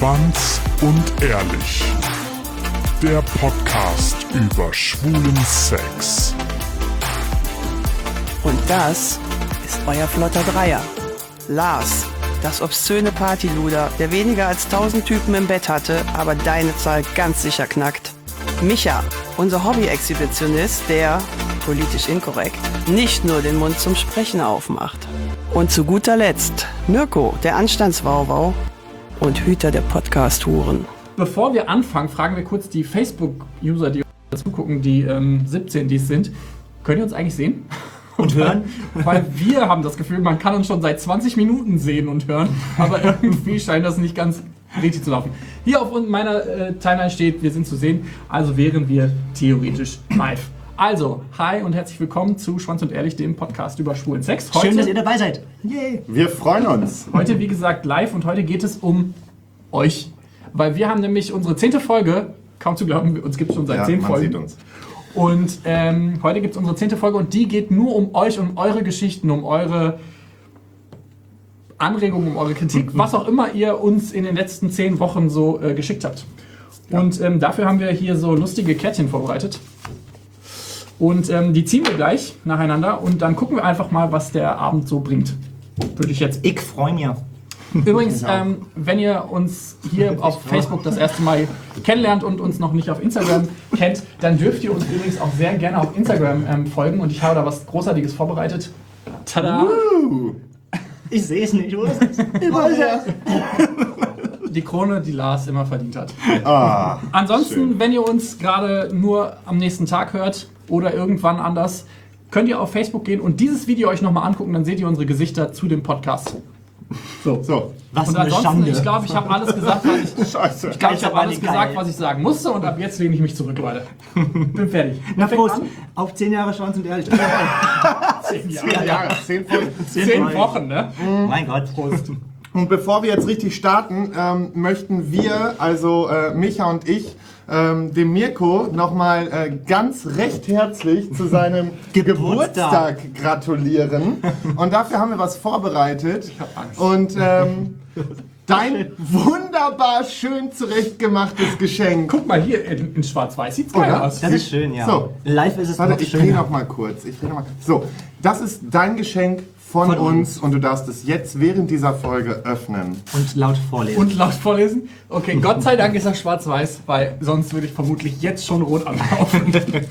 Schwanz und Ehrlich. Der Podcast über schwulen Sex. Und das ist euer flotter Dreier. Lars, das obszöne Partyluder, der weniger als 1000 Typen im Bett hatte, aber deine Zahl ganz sicher knackt. Micha, unser Hobby-Exhibitionist, der, politisch inkorrekt, nicht nur den Mund zum Sprechen aufmacht. Und zu guter Letzt Mirko, der Anstandswauwau und Hüter der Podcast-Huren. Bevor wir anfangen, fragen wir kurz die Facebook-User, die uns zugucken, die 17, die es sind. Könnt ihr uns eigentlich sehen? Und hören? Weil wir haben das Gefühl, man kann uns schon seit 20 Minuten sehen und hören, aber irgendwie scheint das nicht ganz richtig zu laufen. Hier auf meiner Timeline steht, wir sind zu sehen, also wären wir theoretisch live. Also, hi und herzlich willkommen zu Schwanz und Ehrlich, dem Podcast über schwulen Sex. Heute, schön, dass ihr dabei seid. Yay. Wir freuen uns. Heute, wie gesagt, live und heute geht es um euch. Weil wir haben nämlich unsere 10. Folge, kaum zu glauben, uns gibt es schon seit 10 Folgen. Sieht uns. Und heute gibt es unsere 10. Folge und die geht nur um euch, um eure Geschichten, um eure Anregungen, um eure Kritik, was auch immer ihr uns in den letzten 10 Wochen so geschickt habt. Ja. Und dafür haben wir hier so lustige Kärtchen vorbereitet. Und die ziehen wir gleich nacheinander und dann gucken wir einfach mal, was der Abend so bringt. Würde ich jetzt. Ich freue mich. Übrigens, wenn ihr uns hier auf Facebook das erste Mal kennenlernt und uns noch nicht auf Instagram kennt, dann dürft ihr uns übrigens auch sehr gerne auf Instagram folgen und ich habe da was Großartiges vorbereitet. Tada! Ich sehe es nicht, oder? Die Krone, die Lars immer verdient hat. Ah, ansonsten, schön. wenn ihr uns gerade nur am nächsten Tag hört oder irgendwann anders, könnt ihr auf Facebook gehen und dieses Video euch nochmal angucken, dann seht ihr unsere Gesichter zu dem Podcast. So. Was und eine ansonsten, Schande. ich glaube, ich habe alles gesagt, Scheiße. ich habe alles gesagt, was ich sagen musste und ab jetzt lehne ich mich zurück, Leute. Bin fertig. Na Prost, auf 10 Jahre Schwanz und Ehrlich. 10 Jahre, 10 Folgen. 10 Wochen, ne? Mein Gott. Prost. Und bevor wir jetzt richtig starten, möchten wir, also Micha und ich, dem Mirko nochmal ganz recht herzlich zu seinem Geburtstag gratulieren. Und dafür haben wir was vorbereitet. Ich hab Angst. Und dein wunderbar schön zurechtgemachtes Geschenk. Guck mal hier, in Schwarz-Weiß sieht's geil aus. Das ist schön, ja. So. Live ist es Warte, noch ich drehe schöner. noch mal kurz. So, das ist dein Geschenk von uns und du darfst es jetzt während dieser Folge öffnen. Und laut vorlesen. Und laut vorlesen? Okay, Gott sei Dank ist er schwarz-weiß, weil sonst würde ich vermutlich jetzt schon rot anlaufen.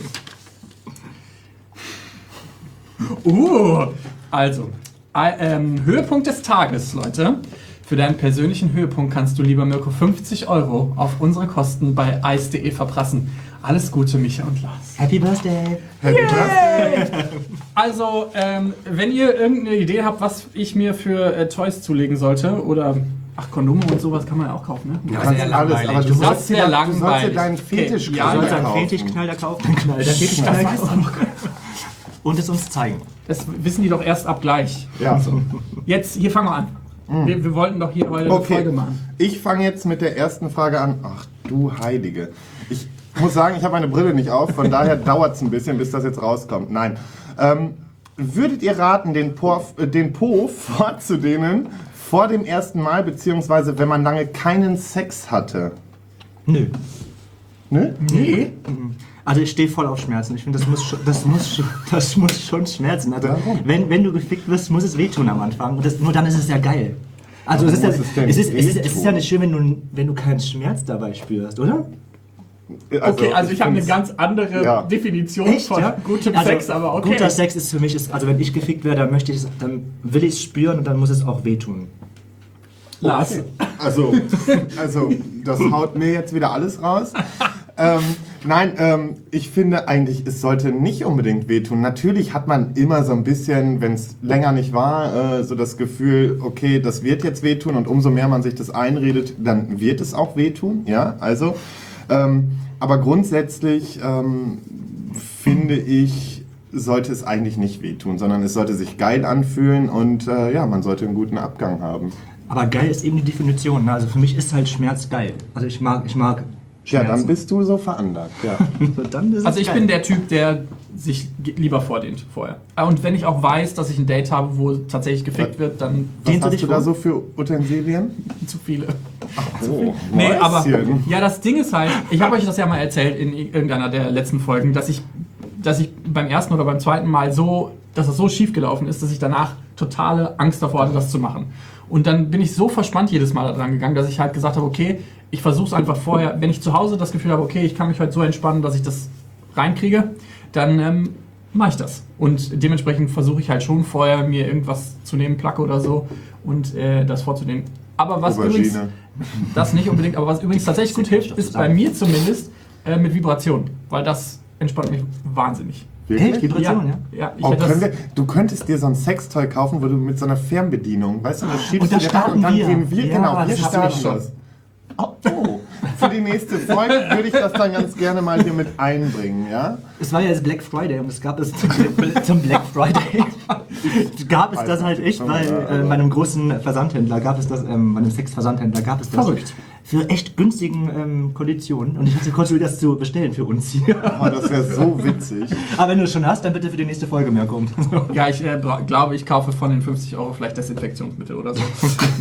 Also, Höhepunkt des Tages, Leute. Für deinen persönlichen Höhepunkt kannst du, lieber Mirko, 50 € auf unsere Kosten bei ice.de verprassen. Alles Gute, Micha und Lars. Happy Birthday. Happy Birthday. Also, wenn ihr irgendeine Idee habt, was ich mir für Toys zulegen sollte, oder, Kondome und sowas kann man ja auch kaufen, ne? Du kannst alles, aber du sollst dir deinen Fetischknall Du sollst einen kaufen. Fetischknall kaufen. Der Fetischknall kaufen. Und es uns zeigen. Das wissen die doch erst ab gleich. Ja. Jetzt, hier fangen wir an. Wir wollten doch hier heute eine Folge machen. Ich fange jetzt mit der ersten Frage an. Ach du Heilige. Ich muss sagen, ich habe meine Brille nicht auf, von daher dauert es ein bisschen, bis das jetzt rauskommt. Nein. Würdet ihr raten, den Po vorzudehnen vor dem ersten Mal, beziehungsweise wenn man lange keinen Sex hatte? Nö. Nö? Nee. Also ich stehe voll auf Schmerzen. Ich finde, das muss schon schmerzen. Also Warum? wenn du gefickt wirst, muss es wehtun am Anfang. Und nur dann ist es ja geil. Also es ist ja nicht schön, wenn du keinen Schmerz dabei spürst, oder? Okay, also ich habe eine ganz andere Definition Echt, von ja? gutem Also, Sex, aber okay. Guter Sex ist für mich, also wenn ich gefickt werde, dann will ich es spüren und dann muss es auch wehtun. Lars. Also, das haut mir jetzt wieder alles raus. Nein, ich finde eigentlich, es sollte nicht unbedingt wehtun. Natürlich hat man immer so ein bisschen, wenn es länger nicht war, so das Gefühl, okay, das wird jetzt wehtun und umso mehr man sich das einredet, dann wird es auch wehtun, ja, also. Aber grundsätzlich finde ich, sollte es eigentlich nicht wehtun, sondern es sollte sich geil anfühlen und man sollte einen guten Abgang haben. Aber geil ist eben die Definition. Ne? Also für mich ist halt Schmerz geil. Also ich mag Schmerzen. Ja, dann bist du so veranlagt, ja. Dann ist es Also ich geil. bin der Typ, der sich lieber vordehnt vorher. Und wenn ich auch weiß, dass ich ein Date habe, wo tatsächlich gefickt wird, dann Was Dehnst du hast dich du da vor? so für Utensilien? zu viele. Oh, Nee, aber Mäuschen. ja, das Ding ist halt, ich habe euch das ja mal erzählt in irgendeiner der letzten Folgen, dass ich beim ersten oder beim zweiten Mal dass es so schief gelaufen ist, dass ich danach totale Angst davor hatte, das zu machen. Und dann bin ich so verspannt jedes Mal daran gegangen, dass ich halt gesagt habe, okay, ich versuche es einfach vorher, wenn ich zu Hause das Gefühl habe, okay, ich kann mich heute so entspannen, dass ich das reinkriege, dann mache ich das. Und dementsprechend versuche ich halt schon vorher, mir irgendwas zu nehmen, Placke oder so, und das vorzunehmen. Aber was Aubergine. übrigens, das nicht unbedingt, aber was übrigens tatsächlich gut hilft, ist bei mir zumindest mit Vibration, weil das entspannt mich wahnsinnig. Wirklich? Echt? Vibration, ja? Ja, ich Oh, hätte du könntest dir so ein Sextoy kaufen, wo du mit so einer Fernbedienung, weißt du, das schiebst Und da du dir rein starten und dann wir. gehen wir, Ja, genau, wir das hab ich starten schon. das. Oh. Für die nächste Folge würde ich das dann ganz gerne mal hier mit einbringen, ja? Es war ja jetzt Black Friday und es gab es zum Black Friday gab es das halt echt bei einem großen Versandhändler, gab es das, bei einem Sexversandhändler gab es das. Verrückt. Für echt günstigen Konditionen und ich hatte kurz das zu bestellen für uns hier. Oh, das wäre so witzig. Aber wenn du es schon hast, dann bitte für die nächste Folge mehr kommen. Ja, ich glaube, ich kaufe von den 50 € vielleicht Desinfektionsmittel oder so.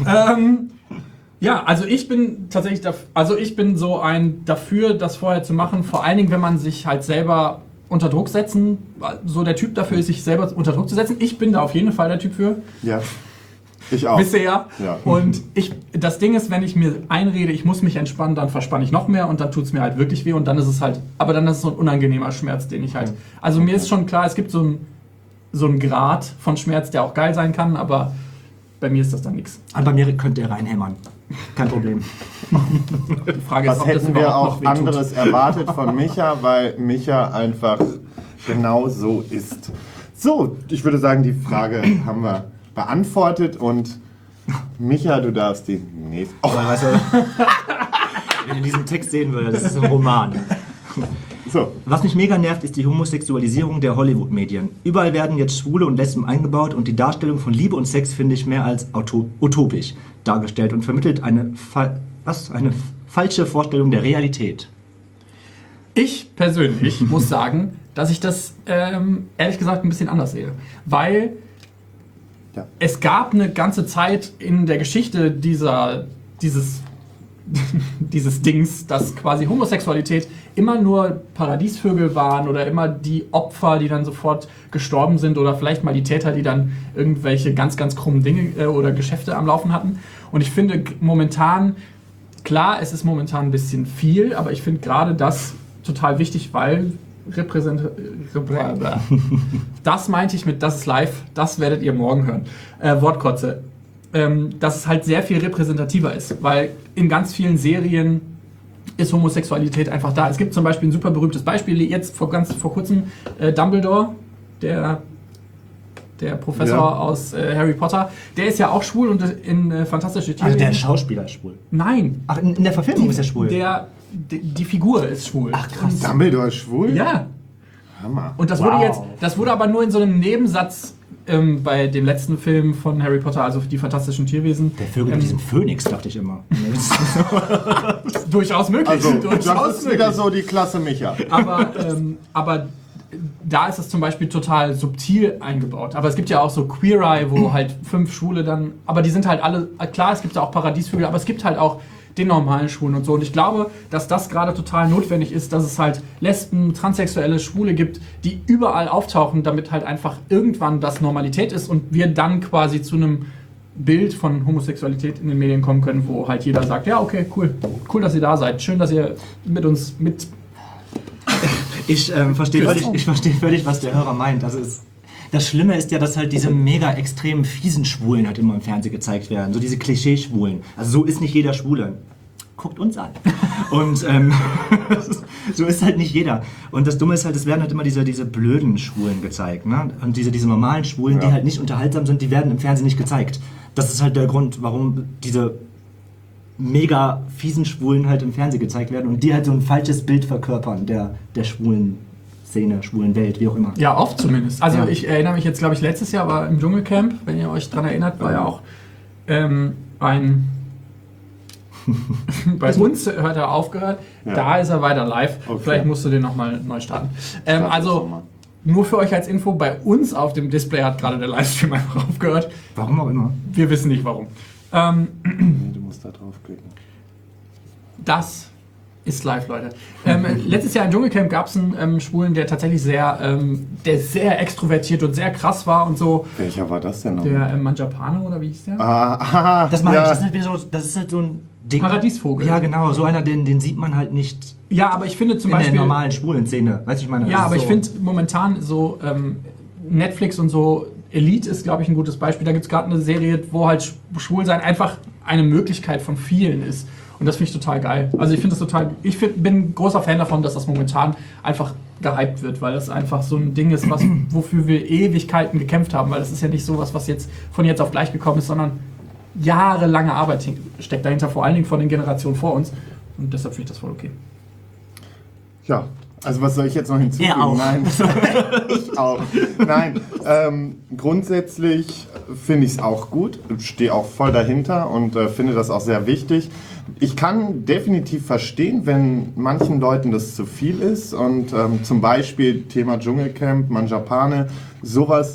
Ja, also ich bin tatsächlich dafür, das vorher zu machen, vor allen Dingen, wenn man sich halt selber unter Druck setzen, so der Typ dafür ist, sich selber unter Druck zu setzen. Ich bin da auf jeden Fall der Typ für. Ja, ich auch. Wisst ihr ja? Ja. Und das Ding ist, wenn ich mir einrede, ich muss mich entspannen, dann verspanne ich noch mehr und dann tut es mir halt wirklich weh und dann ist es halt, aber dann ist es so ein unangenehmer Schmerz, den ich halt, also mir ist schon klar, es gibt so einen Grad von Schmerz, der auch geil sein kann, aber bei mir ist das dann nichts. Und bei mir könnt ihr reinhämmern. Kein Problem. Die Frage ist, Was ob das hätten wir überhaupt auch noch wehtut. anderes erwartet von Micha, weil Micha einfach genau so ist. So, ich würde sagen, die Frage haben wir beantwortet und Micha, du darfst die nächste... Oh, Aber weißt du, wenn ihr diesen Text sehen würdet, das ist ein Roman. so. Was mich mega nervt, ist die Homosexualisierung der Hollywood-Medien. Überall werden jetzt Schwule und Lesben eingebaut und die Darstellung von Liebe und Sex finde ich mehr als utopisch dargestellt und vermittelt eine falsche Vorstellung der Realität. Ich persönlich muss sagen, dass ich das ehrlich gesagt ein bisschen anders sehe. Weil Ja. es gab eine ganze Zeit in der Geschichte dieses Dings, dass quasi Homosexualität immer nur Paradiesvögel waren oder immer die Opfer, die dann sofort gestorben sind oder vielleicht mal die Täter, die dann irgendwelche ganz, ganz krummen Dinge oder Geschäfte am Laufen hatten. Und ich finde momentan, klar, es ist momentan ein bisschen viel, aber ich finde gerade das total wichtig, weil das meinte ich mit, das ist live, das werdet ihr morgen hören. Wortkotze. Dass es halt sehr viel repräsentativer ist, weil in ganz vielen Serien ist Homosexualität einfach da. Es gibt zum Beispiel ein super berühmtes Beispiel, jetzt vor kurzem, Dumbledore, der Professor aus Harry Potter, der ist ja auch schwul und in Fantastische Tierwesen... Also der Schauspieler ist schwul. Nein, Ach, in der Verfilmung ist er schwul. die Figur ist schwul. Ach krass. Dumbledore ist schwul? Ja, Hammer. und das Wow. wurde aber nur in so einem Nebensatz bei dem letzten Film von Harry Potter, also die Fantastischen Tierwesen. Der Vögel mit diesem Phönix, dachte ich immer. Durchaus möglich. Also, durchaus das ist wieder so die Klasse Micha. Aber da ist es zum Beispiel total subtil eingebaut. Aber es gibt ja auch so Queer Eye, wo halt 5 Schwule dann... Aber die sind halt alle... Klar, es gibt ja auch Paradiesvögel, aber es gibt halt auch den normalen Schwulen und so. Und ich glaube, dass das gerade total notwendig ist, dass es halt Lesben, Transsexuelle, Schwule gibt, die überall auftauchen, damit halt einfach irgendwann das Normalität ist und wir dann quasi zu einem Bild von Homosexualität in den Medien kommen können, wo halt jeder sagt, ja, okay, cool, dass ihr da seid. Schön, dass ihr mit uns mit... Ich verstehe völlig, was der Hörer meint. Also das Schlimme ist ja, dass halt diese mega extrem fiesen Schwulen halt immer im Fernsehen gezeigt werden. So diese Klischee-Schwulen. Also so ist nicht jeder Schwule. Guckt uns an. Und so ist halt nicht jeder. Und das Dumme ist halt, es werden halt immer diese blöden Schwulen gezeigt. Ne? Und diese normalen Schwulen, die halt nicht unterhaltsam sind, die werden im Fernsehen nicht gezeigt. Das ist halt der Grund, warum diese mega fiesen Schwulen halt im Fernsehen gezeigt werden und die halt so ein falsches Bild verkörpern der schwulen Szene, schwulen Welt, wie auch immer. Ja, oft zumindest. Also Ja. ich erinnere mich jetzt, glaube ich, letztes Jahr war im Dschungelcamp, wenn ihr euch dran erinnert, war ja auch ein... Bei uns hat er aufgehört, Ja. da ist er weiter live. Okay. Vielleicht musst du den nochmal neu starten. das Also, noch mal. nur für euch als Info, bei uns auf dem Display hat gerade der Livestream einfach aufgehört. Warum auch immer. Wir wissen nicht warum. Du musst da draufklicken. Das ist live, Leute. Letztes Jahr im Dschungelcamp gab es einen Schwulen, der tatsächlich sehr extrovertiert und sehr krass war und so. Welcher war das denn noch? Der Manjapane oder wie hieß der? Das meine ich, das ist halt so ein Ding. Paradiesvogel. Ja, genau, so einer, den sieht man halt nicht Ja, aber ich finde zum in Beispiel... der normalen schwulen Szene. Weißt du, ich meine? Ja, das aber ist ich so- finde momentan so Netflix und so Elite ist, glaube ich, ein gutes Beispiel. Da gibt es gerade eine Serie, wo halt Schwulsein einfach eine Möglichkeit von vielen ist. Und das finde ich total geil. Also ich finde das total... bin ein großer Fan davon, dass das momentan einfach gehypt wird, weil das einfach so ein Ding ist, wofür wir Ewigkeiten gekämpft haben. Weil das ist ja nicht sowas, was jetzt von jetzt auf gleich gekommen ist, sondern jahrelange Arbeit steckt dahinter, vor allen Dingen von den Generationen vor uns. Und deshalb finde ich das voll okay. Ja, also was soll ich jetzt noch hinzufügen? Er auch. Nein, ich auch. Nein, grundsätzlich finde ich es auch gut, stehe auch voll dahinter und finde das auch sehr wichtig. Ich kann definitiv verstehen, wenn manchen Leuten das zu viel ist und zum Beispiel Thema Dschungelcamp, Manjapane, sowas,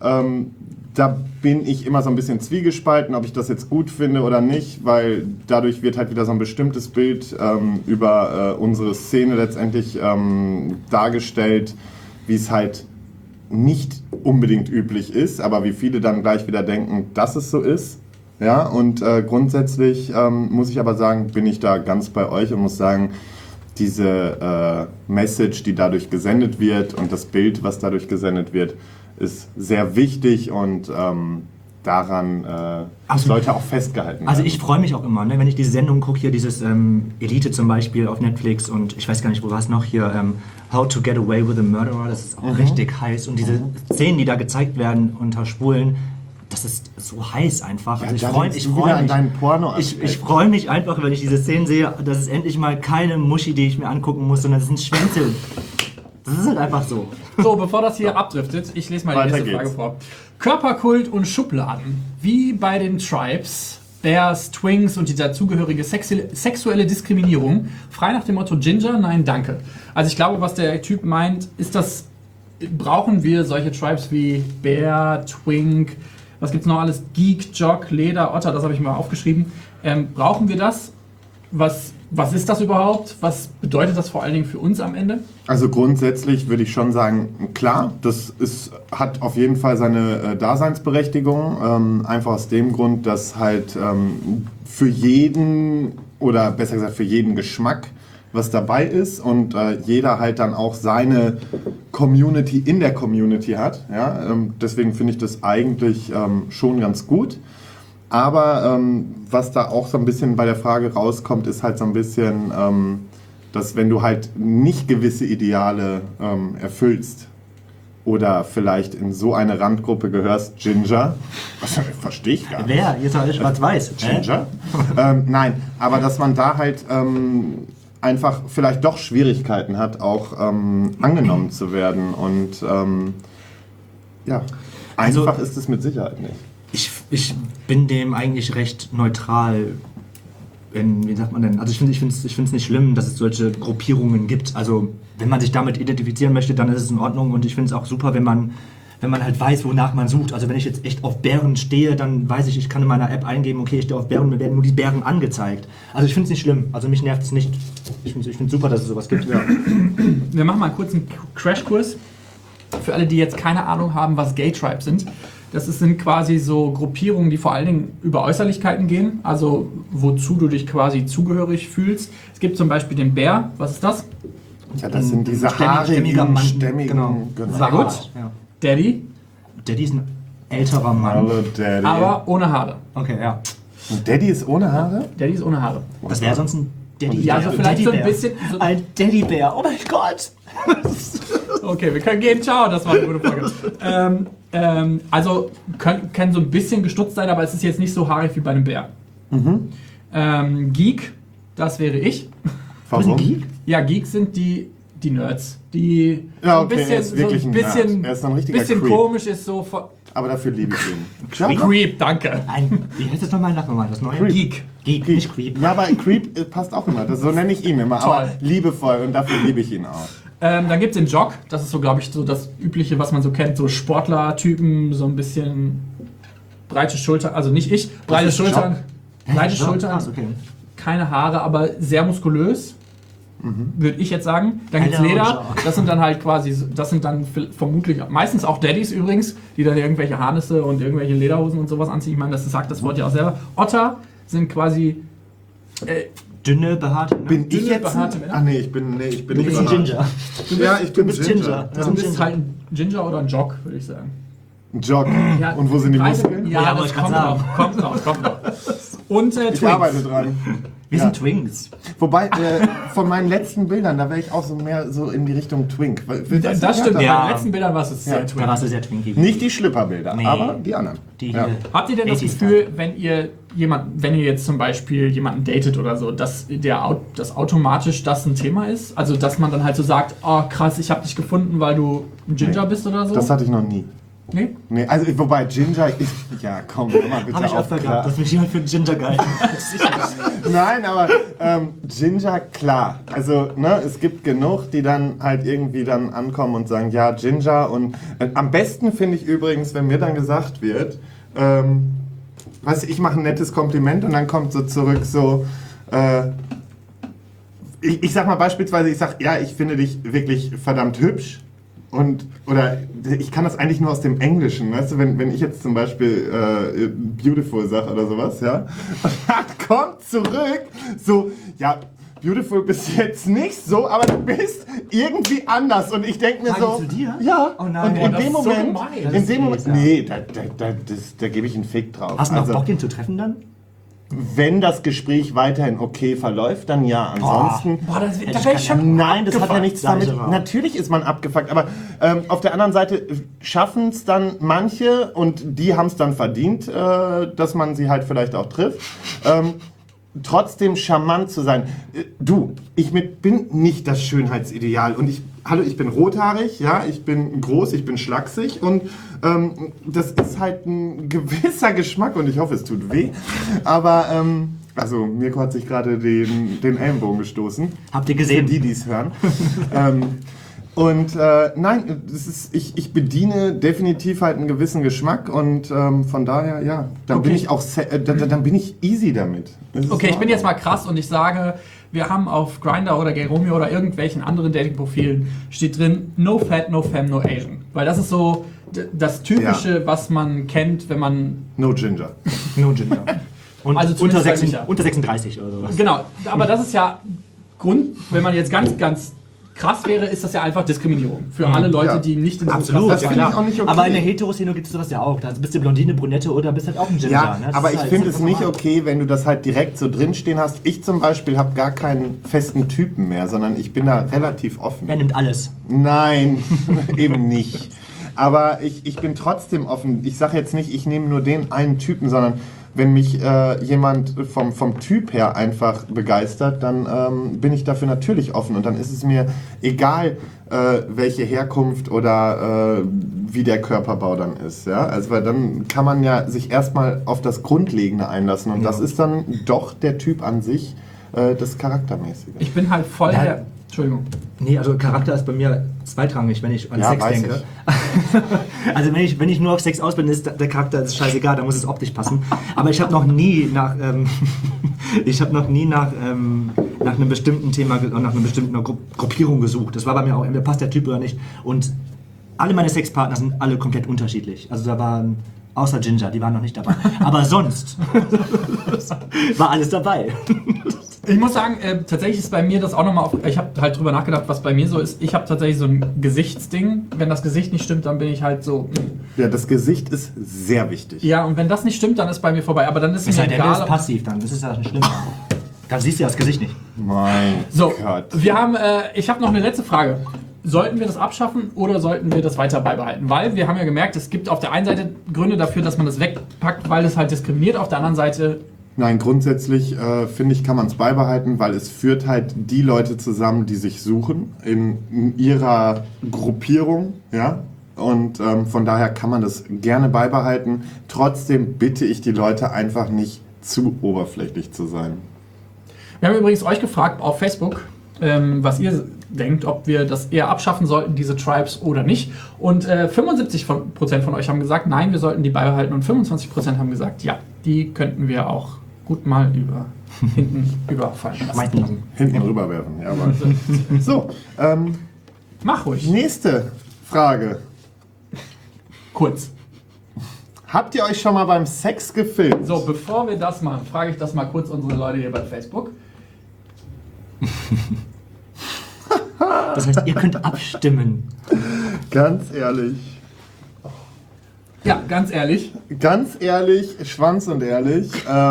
da bin ich immer so ein bisschen zwiegespalten, ob ich das jetzt gut finde oder nicht, weil dadurch wird halt wieder so ein bestimmtes Bild über unsere Szene letztendlich dargestellt, wie es halt nicht unbedingt üblich ist, aber wie viele dann gleich wieder denken, dass es so ist. Ja, und grundsätzlich muss ich aber sagen, bin ich da ganz bei euch und muss sagen, diese Message, die dadurch gesendet wird und das Bild, was dadurch gesendet wird, ist sehr wichtig und daran sollte auch festgehalten werden. Also ich freue mich auch immer, ne, wenn ich diese Sendungen gucke, hier dieses Elite zum Beispiel auf Netflix und ich weiß gar nicht, wo war es noch hier, How to Get Away with a Murderer, das ist auch richtig heiß und diese Szenen, die da gezeigt werden unter Schwulen, das ist so heiß einfach. Also Ja, ich freue mich. Ich freue mich einfach, wenn ich diese Szenen sehe, das ist endlich mal keine Muschi, die ich mir angucken muss, sondern das sind Schwänze. Das ist halt einfach so. So, bevor das hier abdriftet, ich lese mal die Weiter nächste Frage geht's. vor. Körperkult und Schubladen. Wie bei den Tribes, Bears, Twinks und die dazugehörige sexuelle Diskriminierung. Frei nach dem Motto Ginger, nein, danke. Also ich glaube, was der Typ meint, brauchen wir solche Tribes wie Bear, Twink, was gibt's noch alles? Geek, Jock, Leder, Otter, das habe ich mal aufgeschrieben. Brauchen wir das? Was ist das überhaupt? Was bedeutet das vor allen Dingen für uns am Ende? Also grundsätzlich würde ich schon sagen, klar, hat auf jeden Fall seine Daseinsberechtigung. Einfach aus dem Grund, dass halt für jeden, oder besser gesagt für jeden Geschmack was dabei ist und jeder halt dann auch seine Community in der Community hat. Ja? Deswegen finde ich das eigentlich schon ganz gut. Aber was da auch so ein bisschen bei der Frage rauskommt, ist halt so ein bisschen, dass wenn du halt nicht gewisse Ideale erfüllst oder vielleicht in so eine Randgruppe gehörst, Ginger, was verstehe ich gar nicht. Wer? Hier ist alles schwarz-weiß. Ginger? Nein, aber dass man da halt einfach vielleicht doch Schwierigkeiten hat, auch angenommen zu werden und ja, einfach Also- ist es mit Sicherheit nicht. Ich bin dem eigentlich recht neutral. Wie sagt man denn? Also ich finde es nicht schlimm, dass es solche Gruppierungen gibt. Also wenn man sich damit identifizieren möchte, dann ist es in Ordnung. Und ich finde es auch super, wenn man halt weiß, wonach man sucht. Also wenn ich jetzt echt auf Bären stehe, dann weiß ich kann in meiner App eingeben, okay, ich stehe auf Bären und mir werden nur die Bären angezeigt. Also ich finde es nicht schlimm. Also mich nervt es nicht. Ich finde es super, dass es sowas gibt. Ja. Wir machen mal kurz einen Crashkurs für alle, die jetzt keine Ahnung haben, was Gay Tribes sind. Sind quasi so Gruppierungen, die vor allen Dingen über Äußerlichkeiten gehen, also wozu du dich quasi zugehörig fühlst. Es gibt zum Beispiel den Bär, was ist das? Ja, das sind diese stämmiger Mann, stämmigen, genau. Sarut, Ja. Daddy, Daddy ist ein älterer Mann. Hallo Daddy. aber ohne Haare. Okay, ja. Und Daddy ist ohne Haare? Daddy ist ohne Haare. Das wäre sonst ein Daddy. Ja, also vielleicht so ein bisschen... Ein Teddybär. Oh mein Gott. Okay, wir können gehen. Ciao, das war eine gute Frage. Also kann so ein bisschen gestutzt sein, aber es ist jetzt nicht so haarig wie bei einem Bär. Geek, das wäre ich. Warum? Ja, Geek sind die Nerds, die Ja, so okay, er ist wirklich ein Nerd. Er ist ein richtiger bisschen Creep. komisch ist so von Aber dafür liebe ich ihn. Creep, danke. Wie heißt das nochmal? Das neue? Creep. Geek, nicht Creep. Ja, aber Creep passt auch immer. So nenne ich ihn immer. Aber Toll. liebevoll und dafür liebe ich ihn auch. Dann gibt es den Jock, das ist so, glaube ich, so das Übliche, was man so kennt, so Sportler-Typen, so ein bisschen breite Schultern, also nicht ich, breite ist Schultern, Jock? breite Jock? Schultern, Krass, okay. keine Haare, aber sehr muskulös. Würde ich jetzt sagen. Dann gibt's Hello, Leder. Joe. Das sind dann halt quasi, das sind dann vermutlich meistens auch Daddys übrigens, die dann irgendwelche Harnisse und irgendwelche Lederhosen und sowas anziehen. Ich meine, das sagt das Wort ja auch selber. Otter sind quasi Dünne, behaarte. Bin ich dünne, jetzt? behaarte Männer? Ah nee, ich bin nicht Du bist ein behaart. Ginger. Ja, ich bin bist Ginger. Ginger. Du bist halt ein Ginger oder ein Jock, würde ich sagen. Ein Jog. Ja, Und wo sind die breite- Muskeln? Ja, Ja, das wollte ich kommt grad noch. Kommt noch. Und Ich arbeite Twinks. dran. Wir Ja. sind Twinks. Wobei, von meinen letzten Bildern, da wäre ich auch so mehr so in die Richtung Twink. Das stimmt, bei Ja. den letzten Bildern war es sehr Ja. Twink. Da warst du sehr Twinky. Nicht die Schlipperbilder, Nee. aber die anderen. Die Ja. hier. Habt ihr denn das 80s Gefühl, wenn ihr jetzt zum Beispiel jemanden datet oder so, dass das automatisch das ein Thema ist? Also, dass man dann halt so sagt, oh krass, ich hab dich gefunden, weil du ein Ginger Nee. bist oder so? Das hatte ich noch nie. Nee? Nee, also wobei Ginger ist. Ja, komm, hör mal bitte Habe ich auf. öfter klar. gehabt, dass mich jemand für einen Ginger gehalten hat. Nein, aber Ginger, klar. Also, ne, es gibt genug, die dann halt irgendwie dann ankommen und sagen, ja, Ginger. Und am besten finde ich übrigens, wenn mir dann gesagt wird, weißt du, ich mache ein nettes Kompliment und dann kommt so zurück so, ich sag mal beispielsweise, ich sag, ja, ich finde dich wirklich verdammt hübsch. Oder ich kann das eigentlich nur aus dem Englischen, weißt du, wenn ich jetzt zum Beispiel beautiful sage oder sowas, ja, und dann kommt zurück so, ja, beautiful bist du jetzt nicht so, aber du bist irgendwie anders und ich denke mir Sagen so, die zu dir? ja, Oh nein. und Oh, in das dem ist so Moment, gemein. in dem Moment, Das ist nee, da gebe ich einen Fick drauf. Hast du noch Also, Bock, den zu treffen dann? wenn das Gespräch weiterhin okay verläuft, dann ja, ansonsten... Boah, da wäre ich ich schon Nein, das hat ja abgefuckt. nichts sag ich damit. aber. Natürlich ist man abgefuckt, aber auf der anderen Seite schaffen es dann manche und die haben es dann verdient, dass man sie halt vielleicht auch trifft. Trotzdem charmant zu sein. Bin nicht das Schönheitsideal und ich bin rothaarig, ja, ich bin groß, ich bin schlaksig und das ist halt ein gewisser Geschmack und ich hoffe, es tut weh, aber also Mirko hat sich gerade den Ellenbogen gestoßen. Habt ihr Für gesehen? die es hören. Nein, ich bediene definitiv halt einen gewissen Geschmack und von daher, ja, dann Okay. bin ich auch dann bin ich easy damit. Das ist Okay, ich bin in jetzt mal Ordnung. krass und ich sage, wir haben auf Grindr oder Gay Romeo oder irgendwelchen anderen Dating-Profilen steht drin, no fat, no femme, no Asian. Weil das ist so das Typische, was man kennt, wenn man... No Ginger. No Ginger. Und Also unter, zumindest bei Micha. unter 36 oder sowas. Genau, aber das ist ja Grund, wenn man jetzt ganz, ganz krass wäre, ist das ja einfach Diskriminierung. Für alle Leute, Ja. die nicht in diesem Absolut, Das ja, finde ich klar. auch nicht okay. Aber in der Heteroszene gibt es sowas ja auch. Da bist du Blondine, Brünette oder bist halt auch ein Ginger. Ja, ne? Das aber ist ich halt- finde ist es halt nicht normal. okay, wenn du das halt direkt so drinstehen hast. Ich zum Beispiel habe gar keinen festen Typen mehr, sondern ich bin da relativ offen. Wer nimmt alles? Nein, eben nicht. Aber ich bin trotzdem offen. Ich sage jetzt nicht, ich nehme nur den einen Typen, sondern wenn mich jemand vom Typ her einfach begeistert, dann bin ich dafür natürlich offen. Und dann ist es mir egal, welche Herkunft oder wie der Körperbau dann ist. Ja? Also, weil dann kann man ja sich erstmal auf das Grundlegende einlassen. Und das ist dann doch der Typ an sich, das Charaktermäßige. Ich bin halt voll Ja. der... Entschuldigung. Nee, also Charakter ist bei mir zweitrangig, wenn ich an Ja, Sex weiß denke. Also wenn ich nur auf Sex aus bin, ist der Charakter ist scheißegal, da muss es optisch passen. Aber ich habe noch nie nach einem bestimmten Thema, nach einer bestimmten Gruppierung gesucht. Das war bei mir auch, entweder passt der Typ oder nicht. Und alle meine Sexpartner sind alle komplett unterschiedlich. Also da waren, außer Ginger, die waren noch nicht dabei. Aber sonst war alles dabei. Ich muss sagen, tatsächlich ist bei mir das auch nochmal ich habe halt drüber nachgedacht, was bei mir so ist. Ich habe tatsächlich so ein Gesichtsding. Wenn das Gesicht nicht stimmt, dann bin ich halt so... Ja, das Gesicht ist sehr wichtig. Ja, und wenn das nicht stimmt, dann ist bei mir vorbei. Aber dann ist Ist mir halt der ist egal... passiv dann, das ist ja nicht schlimm. Dann siehst du ja das Gesicht nicht. Mein So, Gott. ich habe noch eine letzte Frage. Sollten wir das abschaffen oder sollten wir das weiter beibehalten? Weil wir haben ja gemerkt, es gibt auf der einen Seite Gründe dafür, dass man das wegpackt, weil es halt diskriminiert. Auf der anderen Seite... Nein, grundsätzlich finde ich, kann man es beibehalten, weil es führt halt die Leute zusammen, die sich suchen in ihrer Gruppierung, ja. Und von daher kann man das gerne beibehalten. Trotzdem bitte ich die Leute einfach nicht zu oberflächlich zu sein. Wir haben übrigens euch gefragt auf Facebook, was ihr denkt, ob wir das eher abschaffen sollten, diese Tribes oder nicht. Und 75% von euch haben gesagt, nein, wir sollten die beibehalten. Und 25% haben gesagt, ja, die könnten wir auch gut mal hinten überfallen lassen. Meinten lassen. Hinten rüberwerfen, ja, aber. So, Mach ruhig. nächste Frage. Kurz. Habt ihr euch schon mal beim Sex gefilmt? So, bevor wir das machen, frage ich das mal kurz unsere Leute hier bei Facebook. Das heißt, ihr könnt abstimmen. Ganz ehrlich. Ja, ganz ehrlich. Ganz ehrlich, Schwanz und ehrlich.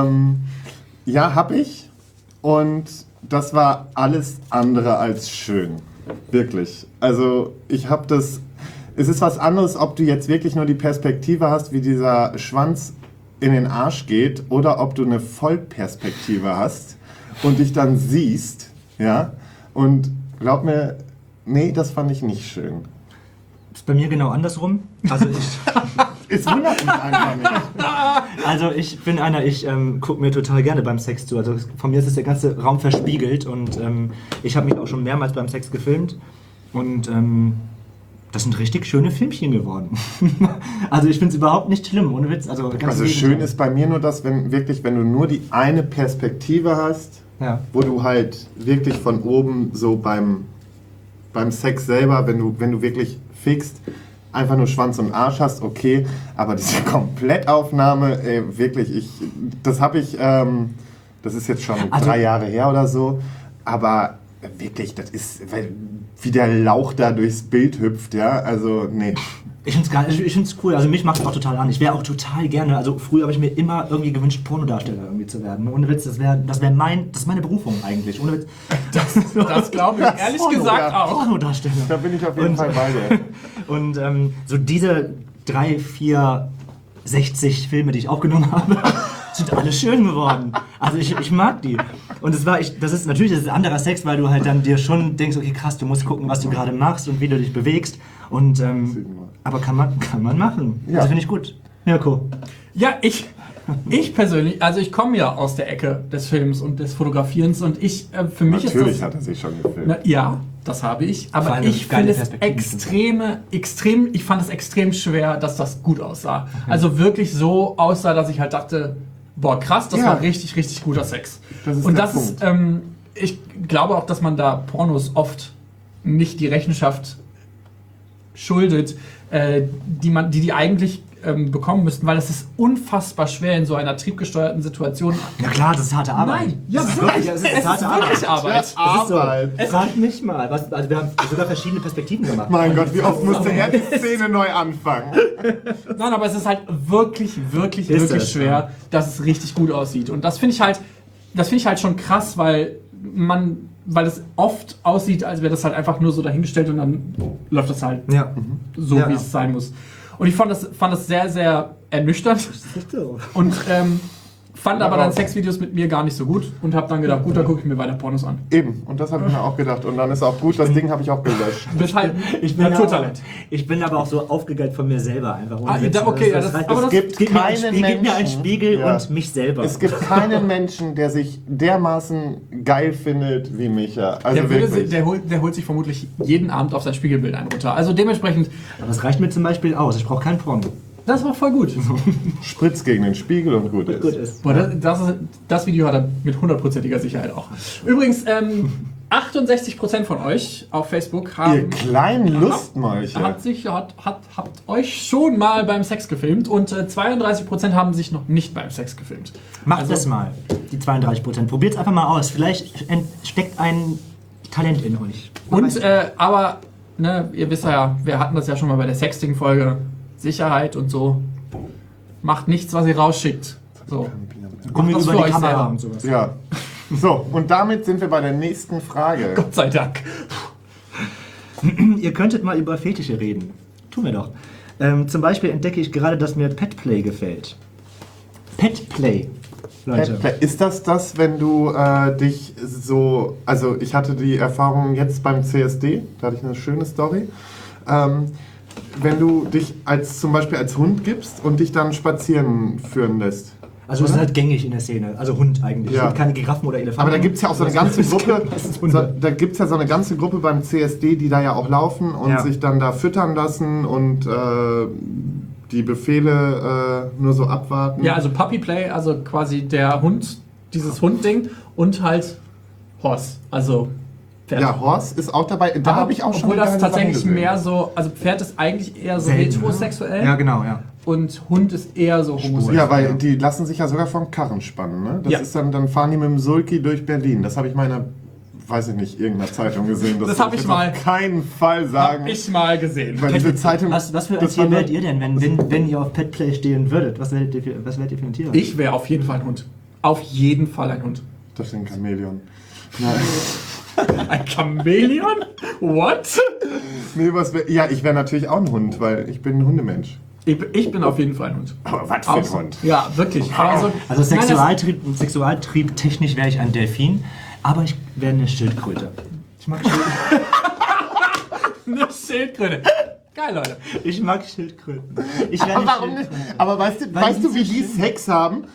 Ja, hab ich. Und das war alles andere als schön. Wirklich. Also, ich hab das. Es ist was anderes, ob du jetzt wirklich nur die Perspektive hast, wie dieser Schwanz in den Arsch geht, oder ob du eine Vollperspektive hast und dich dann siehst. Ja. Und glaub mir, nee, das fand ich nicht schön. Ist bei mir genau andersrum. Also Es wundert mich einfach nicht. Also ich bin einer, ich gucke mir total gerne beim Sex zu. Also von mir ist es der ganze Raum verspiegelt und ich habe mich auch schon mehrmals beim Sex gefilmt und das sind richtig schöne Filmchen geworden. Also ich finde es überhaupt nicht schlimm, ohne Witz. Also Schön ist bei mir nur das, wenn du nur die eine Perspektive hast, ja. wo du halt wirklich von oben so beim Sex selber, wenn du wirklich fixt, einfach nur Schwanz und Arsch hast, okay, aber diese Komplettaufnahme, wirklich, das ist jetzt schon 3 Jahre her oder so, aber wirklich, das ist, wie der Lauch da durchs Bild hüpft, ja, also, nee. Ich finde es geil, ich finde es cool, also mich macht es auch total an. Ich wäre auch total gerne, also früher habe ich mir immer irgendwie gewünscht, Pornodarsteller irgendwie zu werden. Ohne Witz, das ist meine Berufung eigentlich, ohne Witz. Das glaube ich ehrlich gesagt auch. Pornodarsteller. Da bin ich auf jeden Fall bei dir. Und so diese 3, 4, 60 Filme, die ich aufgenommen habe, sind alle schön geworden. Also ich mag die. Und das ist natürlich anderer Sex, weil du halt dann dir schon denkst, okay krass, du musst gucken, was du gerade machst und wie du dich bewegst. Und aber kann man machen. Ja. Also finde ich gut. Mirko. Ja, ich persönlich, also ich komme ja aus der Ecke des Films und des Fotografierens und für mich Natürlich ist das... hat er sich schon gefilmt. Ja, das habe ich, Vor aber allem ich geile finde es Perspektiven. ich fand es extrem schwer, dass das gut aussah. Okay. Also wirklich so aussah, dass ich halt dachte, boah krass, das war richtig, richtig guter Sex. Das ist und der das Punkt. ist, ich glaube auch, dass man da Pornos oft nicht die Rechenschaft schuldet, die eigentlich bekommen müssten, weil es ist unfassbar schwer in so einer triebgesteuerten Situation. Ja klar, das ist harte Arbeit. Nein, ja, das ist wirklich, wirklich, es ist wirklich Arbeit. Das ist so. Frag mich mal. Also wir haben sogar verschiedene Perspektiven gemacht. Mein Gott, wie oft musste er die Szene neu anfangen? Nein, aber es ist halt wirklich schwer, dass es richtig gut aussieht. Und das finde ich halt schon krass, weil es oft aussieht, als wäre das halt einfach nur so dahingestellt und dann läuft das halt so, wie es sein muss. Und ich fand das sehr, sehr ernüchternd und fand aber dann Sexvideos mit mir gar nicht so gut und habe dann gedacht, gut, dann gucke ich mir weiter Pornos an. Eben, und das habe ich mir auch gedacht. Und dann ist auch gut, das Ding habe ich auch gelöscht. Du bist halt Ich bin Naturtalent. Ich bin aber auch so aufgegeilt von mir selber einfach. Gib mir einen Spiegel und mich selber. Es gibt keinen Menschen, der sich dermaßen geil findet wie Micha. Also Der holt sich vermutlich jeden Abend auf sein Spiegelbild einen runter. Also dementsprechend... Aber es reicht mir zum Beispiel aus. Ich brauche keinen Porno. Das war voll gut. Spritz gegen den Spiegel und gut ist. Boah, das Video hat er mit 100%iger Sicherheit auch. Übrigens, 68% von euch auf Facebook haben... Ihr kleinen Lustmäulchen. Habt euch schon mal beim Sex gefilmt und 32% haben sich noch nicht beim Sex gefilmt. Macht das mal, die 32%. Probiert es einfach mal aus. Vielleicht steckt ein Talent in euch. Und, aber, ne, ihr wisst ja, wir hatten das ja schon mal bei der Sexting-Folge. Sicherheit und so. Macht nichts, was ihr rausschickt. So. Kommen wir das über für die euch Kamera selber. und sowas. Ja. So, und damit sind wir bei der nächsten Frage. Gott sei Dank. Ihr könntet mal über Fetische reden. Tun wir doch. Zum Beispiel entdecke ich gerade, dass mir Petplay gefällt. Petplay. Leute. Ist das, wenn du dich so... Also ich hatte die Erfahrung jetzt beim CSD, da hatte ich eine schöne Story. Wenn du dich zum Beispiel als Hund gibst und dich dann spazieren führen lässt. Also das ist halt gängig in der Szene, also Hund eigentlich. Ja. Keine Giraffen oder Elefanten. Aber da gibt es ja auch so eine ganze Gruppe, da gibt's ja so eine ganze Gruppe beim CSD, die da ja auch laufen und sich dann da füttern lassen und die Befehle nur so abwarten. Ja, also Puppy Play, also quasi der Hund dieses Hundding und halt Horse, also Pferd. Ja, Horse ist auch dabei. Da habe ich auch schon Obwohl das geile Sachen tatsächlich gesehen. mehr so, also Pferd ist eigentlich eher so Selten, heterosexuell Ja, genau, ja. und Hund ist eher so homosexuell. Ja, weil die lassen sich ja sogar vom Karren spannen. Ne? Das Ja. ist dann fahren die mit dem Sulki durch Berlin. Das habe ich mal in einer, weiß ich nicht, irgendeiner Zeitung gesehen. Das will hab ich jetzt mal- auf keinen Fall sagen. Hab ich mal gesehen. Weil diese Zeitung. Was für ein das Tier war wärt ihr denn, wenn ihr auf Petplay stehen würdet? Was wärt ihr für ein Tier? Ich wäre auf jeden Fall ein Hund. Auf jeden Fall ein Hund. Das ist ein Chamäleon. Ein Chamäleon? What? Nee, ja, ich wäre natürlich auch ein Hund, weil ich bin ein Hundemensch. Ich bin auf jeden Fall ein Hund. Aber was für ein Hund? Ja, wirklich. Aber Also Nein, Sexualtrieb technisch wäre ich ein Delfin, aber ich wäre eine Schildkröte. Ich mag Schildkröten. eine Schildkröte. Geil, Leute. Ich mag Schildkröten. Ich wäre Aber eine warum nicht? Schildkröte. Aber weißt Weil du, die wie so die schön- Sex haben?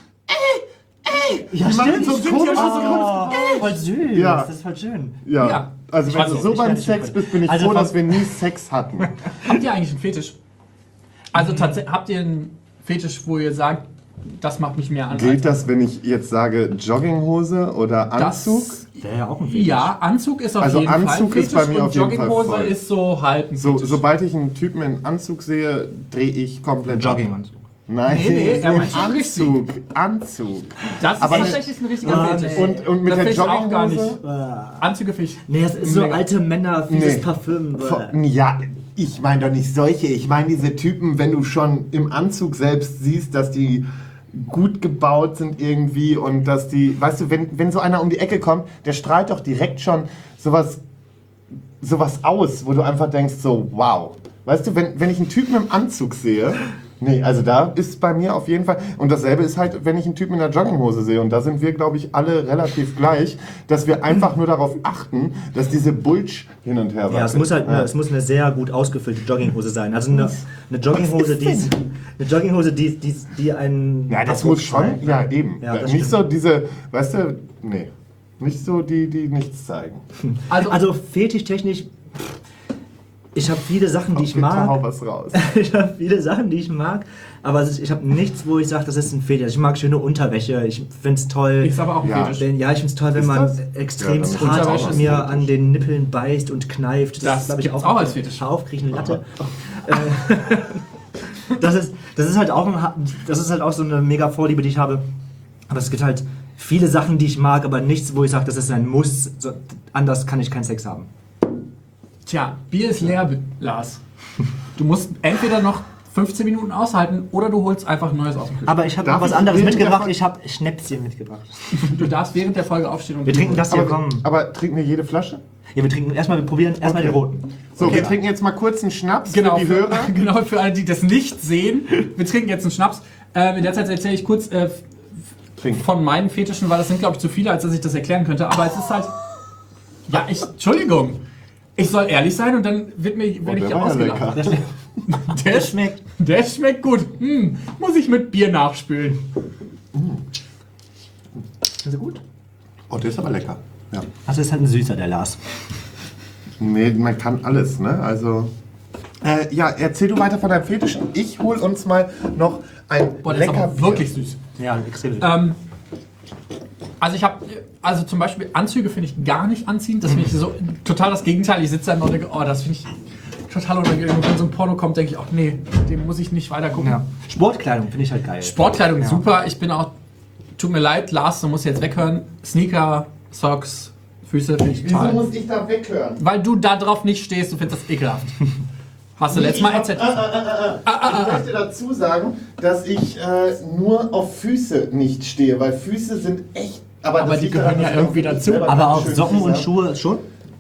Ja, Die machen stimmt. so komische Voll süß. Ja. Das ist voll schön. Ja. Ja. Also wenn Also, du so ich beim werde Sex schon- bist, bin ich Also froh, von- dass wir nie Sex hatten. Habt ihr eigentlich einen Fetisch? Also tatsächlich, habt ihr einen Fetisch, wo ihr sagt, das macht mich mehr an? Gilt das, wenn ich jetzt sage Jogginghose oder Anzug? Wäre ja auch ein Fetisch. Ja, Anzug ist auf Also jeden Fall ein Anzug ist Fetisch bei mir und auf jeden Fall Jogginghose voll. ist so halt ein Fetisch. Sobald ich einen Typen in Anzug sehe, drehe ich komplett Jogginganzug. Nein, Nee, er meint schon Anzug. Anzug. Das ist Aber tatsächlich ein richtiger Fetisch. Und mit Das der find ich auch gar Jogginghose? Anzüge finde ich. Nee, das ist so Mega. alte Männer, fieses Nee. Parfüm. Ja, ich meine doch nicht solche. Ich meine diese Typen, wenn du schon im Anzug selbst siehst, dass die gut gebaut sind irgendwie und dass die, weißt du, wenn so einer um die Ecke kommt, der strahlt doch direkt schon sowas aus, wo du einfach denkst so, wow. Weißt du, wenn ich einen Typen im Anzug sehe, nee, also da ist bei mir auf jeden Fall, und dasselbe ist halt, wenn ich einen Typen in der Jogginghose sehe, und da sind wir, glaube ich, alle relativ gleich, dass wir einfach nur darauf achten, dass diese Bulge hin und her Ja, es muss halt es muss eine sehr gut ausgefüllte Jogginghose sein. Also eine Jogginghose, die einen. Ja, das muss schon, zeigt. ja eben. Ja, das nicht stimmt. so diese, weißt du, nee. Nicht so die nichts zeigen. Also fetischtechnisch, ich habe viele Sachen, die ich Bitte hau mag. was raus. Ich habe viele Sachen, die ich mag, aber ich habe nichts, wo ich sage, das ist ein Fetisch. Ich mag schöne Unterwäsche, ich finde es toll. Ist aber auch ein Ja. Fetisch. Ich finde es toll, wenn Ist man das? extrem Ja, dann Unterwäsche hart ist mir Fetisch. an den Nippeln beißt und kneift. Das glaub gibt's auch als Fetisch. Aufkriechen Latte. Das ist halt auch so eine mega Vorliebe, die ich habe. Aber es gibt halt viele Sachen, die ich mag, aber nichts, wo ich sage, das ist ein Muss. So, anders kann ich keinen Sex haben. Tja, Bier ist leer, Lars. Du musst entweder noch 15 Minuten aushalten oder du holst einfach ein neues aus dem Kühlschrank. Aber ich habe Darf noch was ich anderes während der mitgebracht. Folge- Ich habe Schnäpschen mitgebracht. Du darfst während der Folge aufstehen und Wir trinken das hier, komm. Aber trinken wir jede Flasche? Ja, wir probieren erstmal den roten. So, wir trinken jetzt mal kurz einen Schnaps Genau, für die Hörer. genau, für alle, die das nicht sehen. Wir trinken jetzt einen Schnaps. In der Zeit erzähle ich kurz Trinken. von meinen Fetischen, weil das sind, glaube ich, zu viele, als dass ich das erklären könnte. Aber es ist halt... Ja, Entschuldigung. Ich soll ehrlich sein und dann werde ich der hier war ja ausgelacht. lecker. Der schmeckt. Der schmeckt gut. Muss ich mit Bier nachspülen. Ist gut? Oh, der ist aber lecker. Ja. Also ist halt ein süßer, der Lars. Nee, man kann alles, ne? Also. Ja, erzähl du weiter von deinem Fetischen. Ich hol uns mal noch ein Boah, der ist lecker aber wirklich süß. Ja, extrem süß. Also zum Beispiel Anzüge finde ich gar nicht anziehend. Das finde ich so total das Gegenteil. Ich sitze da und denke, oh, das finde ich total unangenehm. Wenn so ein Porno kommt, denke ich auch, nee, dem muss ich nicht weiter gucken. Ja. Sportkleidung finde ich halt geil. Sportkleidung super. Ich bin auch, tut mir leid, Lars, du musst jetzt weghören. Sneaker, Socks, Füße finde ich total. ich da weghören? Weil du da drauf nicht stehst, du findest das ekelhaft. Hast du letztes Mal erzählt? Ich möchte dazu sagen, dass ich nur auf Füße nicht stehe, weil Füße sind echt. Aber das die liegt gehören daran, ja dass ich irgendwie auch dazu. selber Aber ganz auch schön Socken und Füße Schuhe schon?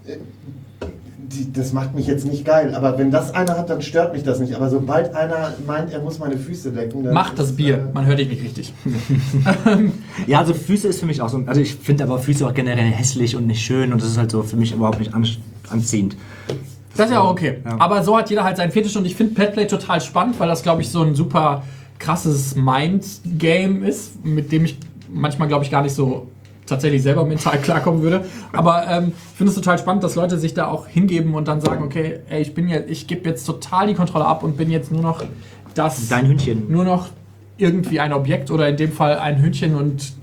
Das macht mich jetzt nicht geil, aber wenn das einer hat, dann stört mich das nicht. Aber sobald einer meint, er muss meine Füße decken, dann. Mach das Bier. Man hört dich nicht richtig. Ja, also Füße ist für mich auch so. Also ich finde aber Füße auch generell hässlich und nicht schön und das ist halt so für mich überhaupt nicht anziehend. Das ist ja auch okay. Ja. Aber so hat jeder halt seinen Fetisch und ich finde Petplay total spannend, weil das, glaube ich, so ein super krasses Mind-Game ist, mit dem ich manchmal, glaube ich, gar nicht so tatsächlich selber mental klarkommen würde. Aber ich finde es total spannend, dass Leute sich da auch hingeben und dann sagen, okay, ey, ich gebe jetzt total die Kontrolle ab und bin jetzt nur noch Dein Hündchen. nur noch irgendwie ein Objekt oder in dem Fall ein Hündchen und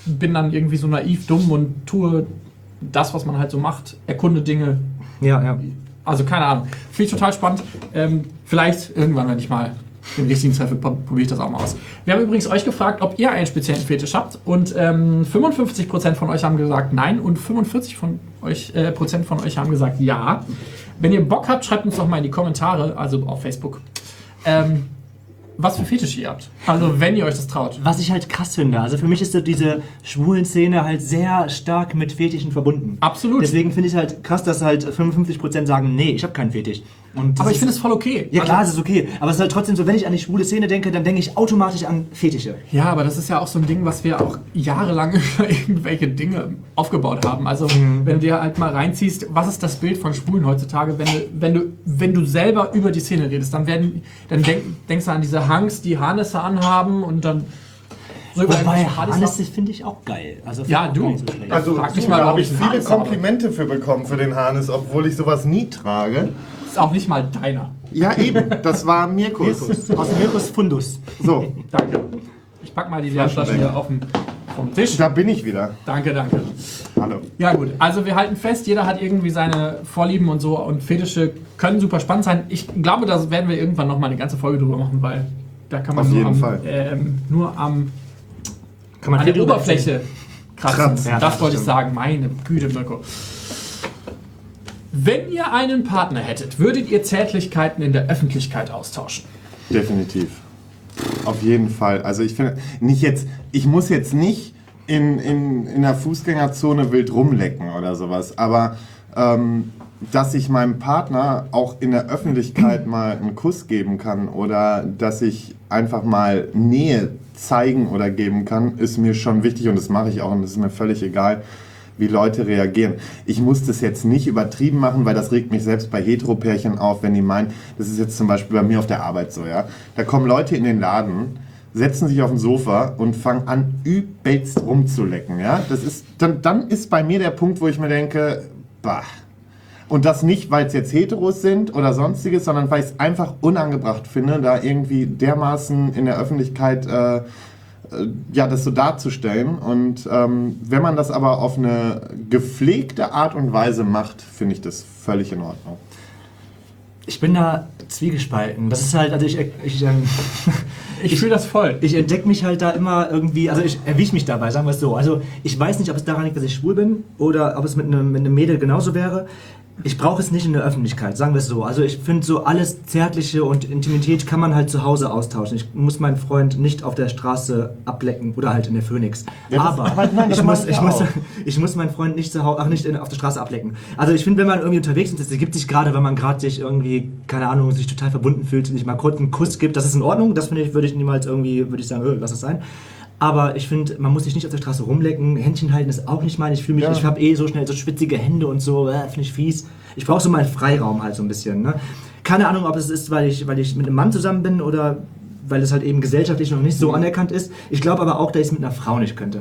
bin dann irgendwie so naiv dumm und tue das, was man halt so macht, erkunde Dinge. Ja. Also keine Ahnung. Finde ich total spannend. Vielleicht irgendwann, wenn ich mal den richtigen treffe, probiere ich das auch mal aus. Wir haben übrigens euch gefragt, ob ihr einen speziellen Fetisch habt und 55% von euch haben gesagt nein und 45% von euch haben gesagt ja. Wenn ihr Bock habt, schreibt uns doch mal in die Kommentare, also auf Facebook, was für Fetische ihr habt. Also wenn ihr euch das traut. Was ich halt krass finde, also für mich ist so diese schwulen Szene halt sehr stark mit Fetischen verbunden. Absolut. Deswegen finde ich halt krass, dass halt 55% sagen, nee, ich habe keinen Fetisch. Und Aber ich finde es voll okay. Ja klar, es ist okay, aber es ist halt trotzdem so, wenn ich an die schwule Szene denke, dann denke ich automatisch an Fetische. Ja, aber das ist ja auch so ein Ding, was wir auch jahrelang über irgendwelche Dinge aufgebaut haben. Also wenn du dir halt mal reinziehst, was ist das Bild von Schwulen heutzutage, wenn du selber über die Szene redest, dann denkst du an diese Hanks, die Harnisse anhaben und dann so über Wobei, irgendwelche Partys Harnisse finde ich auch geil. Also Ja, finde ich du. auch nicht so schlecht. Also Frag mich mal, da ob habe ich ich einen viele Harnis habe. Komplimente für bekommen für den Harnis, obwohl ich sowas nie trage. ist auch nicht mal deiner. Ja eben, das war Mirkus. Aus Mirkus Fundus. So, Danke. Ich pack mal die Leerflasche hier vom Tisch. da bin ich wieder. Danke. Hallo. Ja gut, also wir halten fest, jeder hat irgendwie seine Vorlieben und so und Fetische können super spannend sein. Ich glaube, da werden wir irgendwann nochmal eine ganze Folge drüber machen, weil da kann man Auf nur jeden am, Fall. Nur am Kann man an der Oberfläche kratzen. Kratzen. Ja, das wollte ich stimmt. sagen, meine Güte, Mirko. Wenn ihr einen Partner hättet, würdet ihr Zärtlichkeiten in der Öffentlichkeit austauschen? Definitiv. Auf jeden Fall. Also ich finde, ich muss jetzt nicht in der Fußgängerzone wild rumlecken oder sowas, aber dass ich meinem Partner auch in der Öffentlichkeit mal einen Kuss geben kann oder dass ich einfach mal Nähe zeigen oder geben kann, ist mir schon wichtig und das mache ich auch und das ist mir völlig egal, wie Leute reagieren. Ich muss das jetzt nicht übertrieben machen, weil das regt mich selbst bei Heteropärchen auf, wenn die meinen, das ist jetzt zum Beispiel bei mir auf der Arbeit so, ja. Da kommen Leute in den Laden, setzen sich auf ein Sofa und fangen an, übelst rumzulecken, ja. Das ist, dann ist bei mir der Punkt, wo ich mir denke, bah. Und das nicht, weil es jetzt Heteros sind oder sonstiges, sondern weil ich es einfach unangebracht finde, da irgendwie dermaßen in der Öffentlichkeit das so darzustellen. Und wenn man das aber auf eine gepflegte Art und Weise macht, finde ich das völlig in Ordnung. Ich bin da zwiegespalten. Das ist halt, also Ich fühle das voll. ich entdecke mich halt da immer irgendwie, also ich erwische mich dabei, sagen wir es so. Also ich weiß nicht, ob es daran liegt, dass ich schwul bin oder ob es mit einem Mädel genauso wäre. Ich brauche es nicht in der Öffentlichkeit, sagen wir es so. Also ich finde so alles Zärtliche und Intimität kann man halt zu Hause austauschen. Ich muss meinen Freund nicht auf der Straße ablecken oder halt in der Phoenix. Ja, aber nein, das mache ich auch. ich muss meinen Freund nicht auf der Straße ablecken. Also ich finde, wenn man irgendwie unterwegs ist, das ergibt sich gerade, wenn man gerade sich irgendwie, keine Ahnung, sich total verbunden fühlt, sich mal kurz einen Kuss gibt, das ist in Ordnung. Das finde ich, würde ich niemals irgendwie, würde ich sagen, lass es sein. Aber ich finde, man muss sich nicht auf der Straße rumlecken. Händchen halten ist auch nicht mein. Ich fühle mich, ich habe so schnell so schwitzige Hände und so, finde ich fies. Ich brauche so meinen Freiraum halt so ein bisschen. Ne? Keine Ahnung, ob es ist, weil ich mit einem Mann zusammen bin oder weil es halt eben gesellschaftlich noch nicht so anerkannt ist. Ich glaube aber auch, dass ich es mit einer Frau nicht könnte.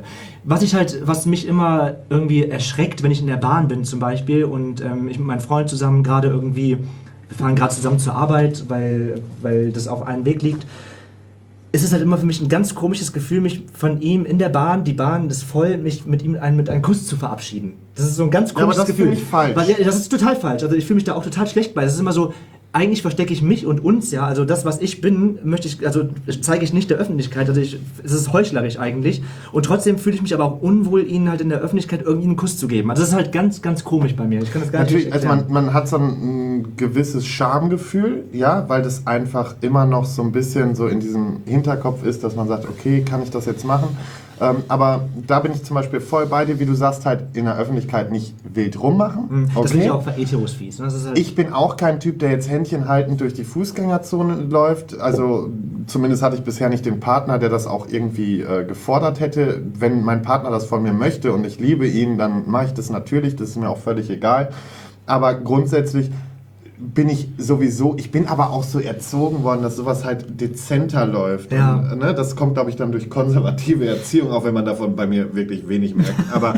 Was mich immer irgendwie erschreckt, wenn ich in der Bahn bin zum Beispiel und ich mit meinem Freund zusammen gerade irgendwie, wir fahren gerade zusammen zur Arbeit, weil das auf einem Weg liegt, es ist halt immer für mich ein ganz komisches Gefühl, mich von ihm in der Bahn, die Bahn ist voll, mich mit ihm mit einem Kuss zu verabschieden. Das ist so ein ganz komisches aber das Gefühl. finde ich falsch. Weil, das ist total falsch. Also ich fühle mich da auch total schlecht bei. Das ist immer so, eigentlich verstecke ich mich und uns, ja. Also das, was ich bin, zeige ich nicht der Öffentlichkeit. Also es ist heuchlerisch eigentlich. Und trotzdem fühle ich mich aber auch unwohl, ihnen halt in der Öffentlichkeit irgendwie einen Kuss zu geben. Also das ist halt ganz, ganz komisch bei mir. Ich kann das gar Natürlich, nicht also erklären. man hat so ein gewisses Schamgefühl, ja, weil das einfach immer noch so ein bisschen so in diesem Hinterkopf ist, dass man sagt, okay, kann ich das jetzt machen? Aber da bin ich zum Beispiel voll bei dir, wie du sagst, halt in der Öffentlichkeit nicht wild rummachen. Das finde ich auch für Heteros fies. Das ist halt Ich bin auch kein Typ, der jetzt Händchen haltend durch die Fußgängerzone läuft. Also zumindest hatte ich bisher nicht den Partner, der das auch irgendwie gefordert hätte. Wenn mein Partner das von mir möchte und ich liebe ihn, dann mache ich das natürlich. Das ist mir auch völlig egal. Aber grundsätzlich bin ich bin aber auch so erzogen worden, dass sowas halt dezenter läuft. Ja. Und, ne, das kommt, glaube ich, dann durch konservative Erziehung, auch wenn man davon bei mir wirklich wenig merkt. Aber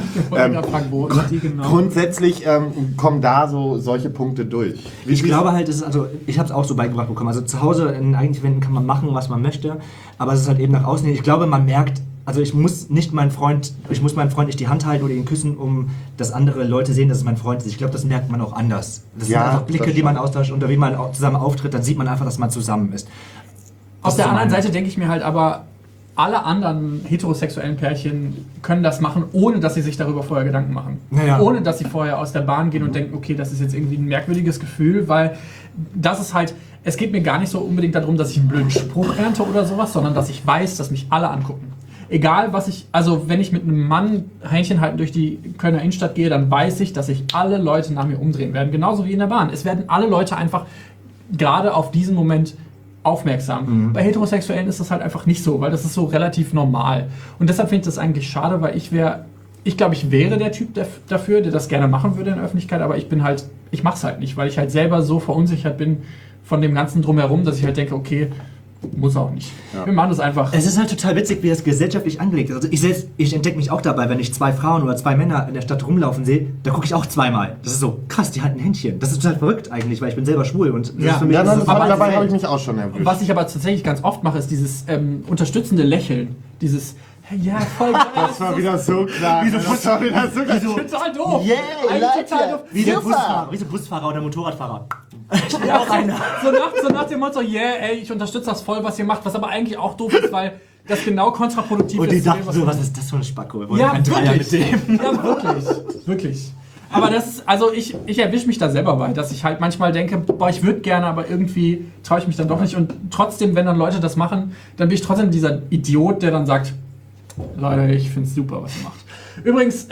grundsätzlich kommen da so solche Punkte durch. Ich glaube halt, ich habe es auch so beigebracht bekommen. Also zu Hause in eigentlichen Wänden kann man machen, was man möchte, aber es ist halt eben nach außen hin. Ich glaube, man merkt also ich muss meinen Freund nicht die Hand halten oder ihn küssen, um dass andere Leute sehen, dass es mein Freund ist. Ich glaube, das merkt man auch anders. Das sind einfach Blicke, die man austauscht, unter wie man zusammen auftritt, dann sieht man einfach, dass man zusammen ist. Auf der anderen Seite denke ich mir halt aber, alle anderen heterosexuellen Pärchen können das machen, ohne dass sie sich darüber vorher Gedanken machen. Naja. Ohne dass sie vorher aus der Bahn gehen und denken, okay, das ist jetzt irgendwie ein merkwürdiges Gefühl, weil das ist halt, es geht mir gar nicht so unbedingt darum, dass ich einen blöden Spruch ernte oder sowas, sondern dass ich weiß, dass mich alle angucken. Egal was ich, also wenn ich mit einem Mann Händchen halten durch die Kölner Innenstadt gehe, dann weiß ich, dass sich alle Leute nach mir umdrehen werden, genauso wie in der Bahn. Es werden alle Leute einfach gerade auf diesen Moment aufmerksam. Bei Heterosexuellen ist das halt einfach nicht so, weil das ist so relativ normal. Und deshalb finde ich das eigentlich schade, weil ich glaube, ich wäre der Typ dafür, der das gerne machen würde in der Öffentlichkeit, aber ich mach's halt nicht, weil ich halt selber so verunsichert bin von dem ganzen Drumherum, dass ich halt denke, okay, muss auch nicht. Ja. Wir machen das einfach. Es ist halt total witzig, wie das gesellschaftlich angelegt ist. Also ich entdecke mich auch dabei, wenn ich 2 Frauen oder 2 Männer in der Stadt rumlaufen sehe, da gucke ich auch zweimal. Das ist so, krass, die halten Händchen. Das ist total verrückt eigentlich, weil ich bin selber schwul. Und das ist für mich dabei habe ich mich auch schon erwischt. Was ich aber tatsächlich ganz oft mache, ist dieses unterstützende Lächeln. Dieses, ja, voll geil. Das war wieder so klar. Das war wieder so klar. Total doof. Yeah, total doof. wie so Busfahrer oder Motorradfahrer. Ja, so nach dem Motto, ey, ich unterstütze das voll, was ihr macht, was aber eigentlich auch doof ist, weil das genau kontraproduktiv ist. Und die dachten so, was ist das für ein Spacko? Ja, wirklich. Ja, wirklich. Aber das ist, also ich erwische mich da selber bei, dass ich halt manchmal denke, boah, ich würde gerne, aber irgendwie traue ich mich dann doch nicht. Und trotzdem, wenn dann Leute das machen, dann bin ich trotzdem dieser Idiot, der dann sagt, Leute, ich finde es super, was ihr macht. Übrigens,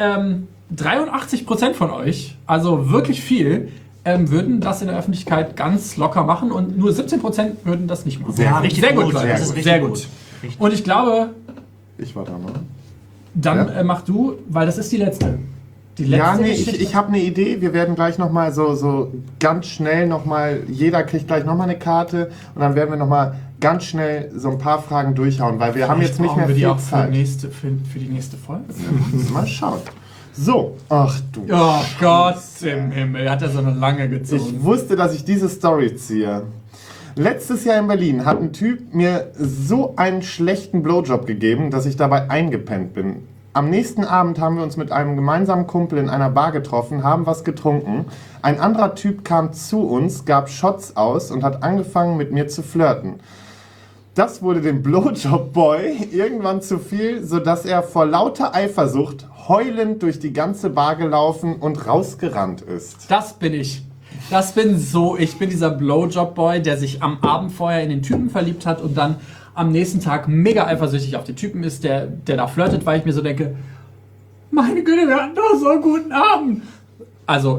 83% von euch, also wirklich viel, würden das in der Öffentlichkeit ganz locker machen und nur 17% würden das nicht machen. Sehr gut, Leute. das ist richtig sehr gut. Richtig. Und ich glaube, ich war da mal. Dann mach du, weil das ist die letzte. Ja, nee, ich habe eine Idee. Wir werden gleich nochmal so ganz schnell nochmal, jeder kriegt gleich nochmal eine Karte und dann werden wir nochmal ganz schnell so ein paar Fragen durchhauen, weil wir haben jetzt nicht mehr viel Zeit. Für die nächste Folge? Mal schauen. So, ach du. Oh Gott im Himmel, hat er so eine lange gezogen. Ich wusste, dass ich diese Story ziehe. Letztes Jahr in Berlin hat ein Typ mir so einen schlechten Blowjob gegeben, dass ich dabei eingepennt bin. Am nächsten Abend haben wir uns mit einem gemeinsamen Kumpel in einer Bar getroffen, haben was getrunken. Ein anderer Typ kam zu uns, gab Shots aus und hat angefangen mit mir zu flirten. Das wurde dem Blowjob-Boy irgendwann zu viel, sodass er vor lauter Eifersucht heulend durch die ganze Bar gelaufen und rausgerannt ist. Das bin ich. Ich bin dieser Blowjob-Boy, der sich am Abend vorher in den Typen verliebt hat und dann am nächsten Tag mega eifersüchtig auf den Typen ist, der da flirtet, weil ich mir so denke, meine Güte, wir hatten doch so einen guten Abend. Also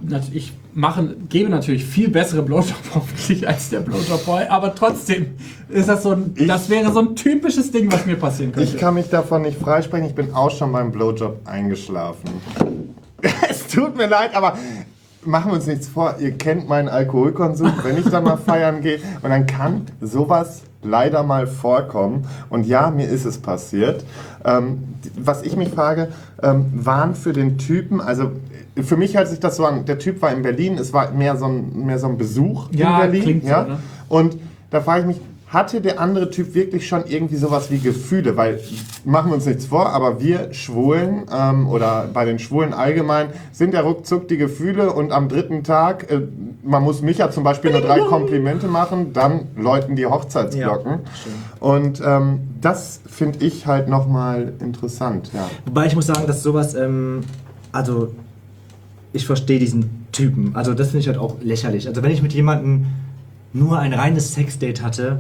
gebe natürlich viel bessere Blowjob hoffentlich als der Blowjob-Boy, aber trotzdem ist das das wäre so ein typisches Ding, was mir passieren könnte. Ich kann mich davon nicht freisprechen, ich bin auch schon beim Blowjob eingeschlafen. Es tut mir leid, aber machen wir uns nichts vor, ihr kennt meinen Alkoholkonsum, wenn ich da mal feiern gehe und dann kann sowas leider mal vorkommen. Und ja, mir ist es passiert. Was ich mich frage, waren für den Typen, also für mich hört sich das so an, der Typ war in Berlin, es war mehr so ein Besuch in Berlin. Klingt so, ne? Und da frage ich mich, hatte der andere Typ wirklich schon irgendwie sowas wie Gefühle? Weil, machen wir uns nichts vor, aber wir Schwulen oder bei den Schwulen allgemein sind ja ruckzuck die Gefühle und am 3. Tag, man muss Micha zum Beispiel nur 3 Komplimente machen, dann läuten die Hochzeitsglocken. Ja, und das finde ich halt nochmal interessant. Ja. Wobei ich muss sagen, dass sowas, also ich verstehe diesen Typen, also das finde ich halt auch lächerlich. Also wenn ich mit jemandem nur ein reines Sexdate hatte,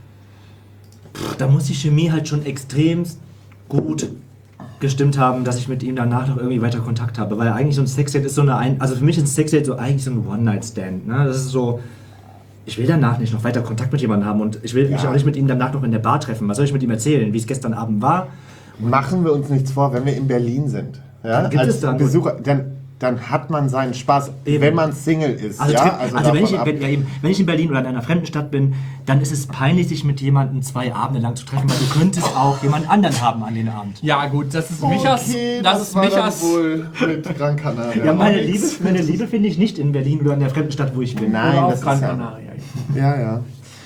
da muss die Chemie halt schon extrem gut gestimmt haben, dass ich mit ihm danach noch irgendwie weiter Kontakt habe. Weil eigentlich so ein Sexdate ist also für mich ist ein Sexdate so eigentlich so ein One-Night-Stand. Ne? Das ist so, ich will danach nicht noch weiter Kontakt mit jemandem haben und ich will mich auch nicht mit ihm danach noch in der Bar treffen. Was soll ich mit ihm erzählen, wie es gestern Abend war? Und machen wir uns nichts vor, wenn wir in Berlin sind. Ja? Dann gibt es dann Besucher, dann hat man seinen Spaß, wenn man Single ist. Also, ja? wenn ich in Berlin oder in einer fremden Stadt bin, dann ist es peinlich, sich mit jemandem 2 Abende lang zu treffen, weil du könntest auch jemand anderen haben an den Abend. Ja gut, das ist Michas. Das ist Michas. Wohl mit Gran Canaria. Ja, meine Liebe finde ich nicht in Berlin oder in der fremden Stadt, wo ich bin. Nein, oder das Gran ist Canaria. Ja.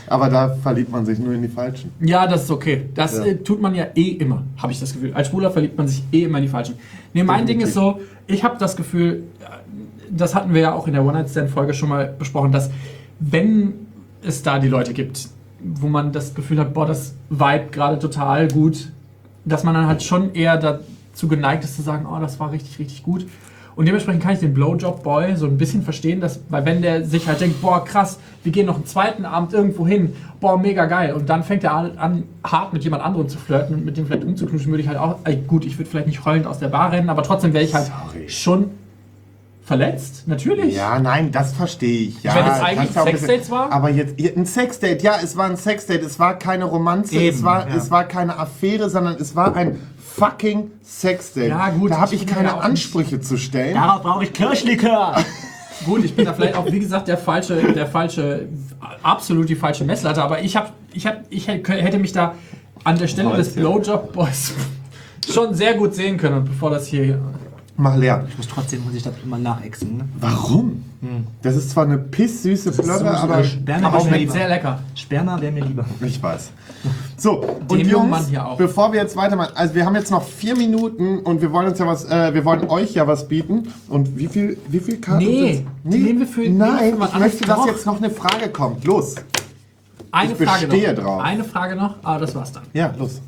Aber da verliebt man sich nur in die Falschen. Ja, das ist okay. Das Ja. tut man ja eh immer, habe ich das Gefühl. Als Schwuler verliebt man sich eh immer in die Falschen. Nee, mein Ding ist so, ich habe das Gefühl, das hatten wir ja auch in der One-Night-Stand-Folge schon mal besprochen, dass wenn es da die Leute gibt, wo man das Gefühl hat, boah, das Vibe gerade total gut, dass man dann halt schon eher dazu geneigt ist zu sagen, oh, das war richtig, richtig gut. Und dementsprechend kann ich den Blowjob-Boy so ein bisschen verstehen, weil wenn der sich halt denkt, boah, krass, wir gehen noch einen zweiten Abend irgendwo hin, boah, mega geil. Und dann fängt er an, hart mit jemand anderem zu flirten und mit dem vielleicht umzuknutschen, würde ich halt auch, gut, ich würde vielleicht nicht heulend aus der Bar rennen, aber trotzdem wäre ich halt schon verletzt, natürlich. Ja, nein, das verstehe ich. Ja, Wenn es eigentlich kannst du auch ein Sexdates bisschen- war? Aber jetzt ein Sexdate, ja, es war ein Sexdate, es war keine Romanze, es war keine Affäre, sondern es war ein fucking Sexdate. Ja, gut, da habe ich ich bin keine ja auch Ansprüche zu stellen. Darauf brauche ich Kirschlikör. Gut, ich bin da vielleicht auch, wie gesagt, absolut die falsche Messlatte, aber ich hätte mich da an der Stelle des Blowjob-Boys schon sehr gut sehen können, und bevor das hier... Mach leer. Muss ich das immer nachexen. Ne? Warum? Das ist zwar eine pisssüße Plörre, aber Sperma Aber wäre mir schmeckt lieber. sehr lecker. Sperma wäre mir lieber. ich weiß. So, und Dem jungen Jungs, Mann hier auch. bevor wir jetzt weitermachen, also wir haben jetzt noch 4 Minuten und wir wollen uns ja wir wollen euch ja was bieten. Und wie viel Karten Nee, sind's? die nehmen wir für- nehmen wir Nein, für was ich möchte, dass anderes. jetzt noch eine Frage kommt. Los. Eine Ich Frage bestehe noch. drauf. Eine Frage noch, aber das war's dann. Ja, los.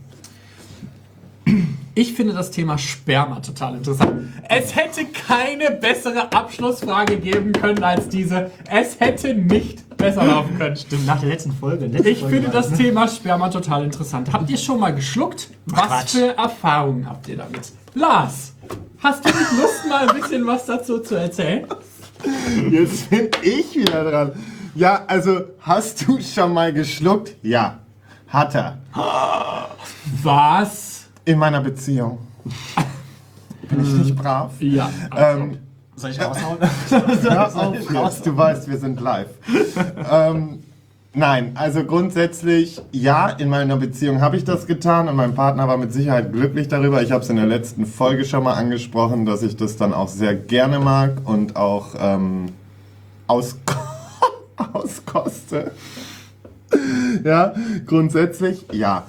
Ich finde das Thema Sperma total interessant. Es hätte keine bessere Abschlussfrage geben können als diese. Es hätte nicht besser laufen können. Stimmt, nach der letzten Folge. Ich finde das Thema Sperma total interessant. Habt ihr schon mal geschluckt? Was Quatsch. für Erfahrungen habt ihr damit? Lars, hast du nicht Lust, mal ein bisschen was dazu zu erzählen? Jetzt bin ich wieder dran. Ja, also, hast du schon mal geschluckt? Ja. Hat er. Was? In meiner Beziehung. Bin ich nicht brav? Ja. Soll ich raushauen? Hör auf jetzt, du weißt, wir sind live. Nein, also grundsätzlich, ja, in meiner Beziehung habe ich das getan und mein Partner war mit Sicherheit glücklich darüber. Ich habe es in der letzten Folge schon mal angesprochen, dass ich das dann auch sehr gerne mag und auch auskoste. Ja, grundsätzlich, ja.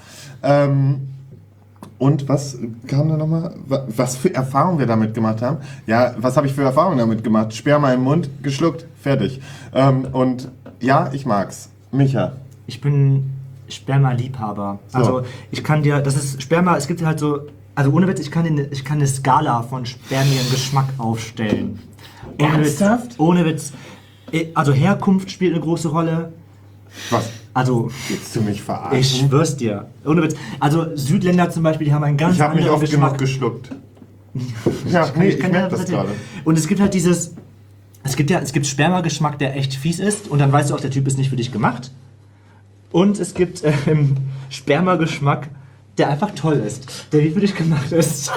Und was kam da nochmal? Was für Erfahrungen wir damit gemacht haben? Ja, was habe ich für Erfahrungen damit gemacht? Sperma im Mund, geschluckt, fertig. Und ja, ich mag's. Micha. Ich bin Sperma-Liebhaber. Also ich kann dir, das ist Sperma, es gibt halt so, also ohne Witz, ich kann eine Skala von Spermiengeschmack aufstellen. Ernsthaft? Ohne Witz. Also Herkunft spielt eine große Rolle. Was? Also, Willst du mich verarschen? ich schwör's dir. Ohne Witz. Also Südländer zum Beispiel, die haben einen ganz Ich habe mich anderen oft Geschmack. genug geschluckt. Ja, nee, ich kann merke dir das erzählen. gerade. Und es gibt halt es gibt Spermageschmack, der echt fies ist und dann weißt du auch, der Typ ist nicht für dich gemacht. Und es gibt Spermageschmack, der einfach toll ist, der wie für dich gemacht ist.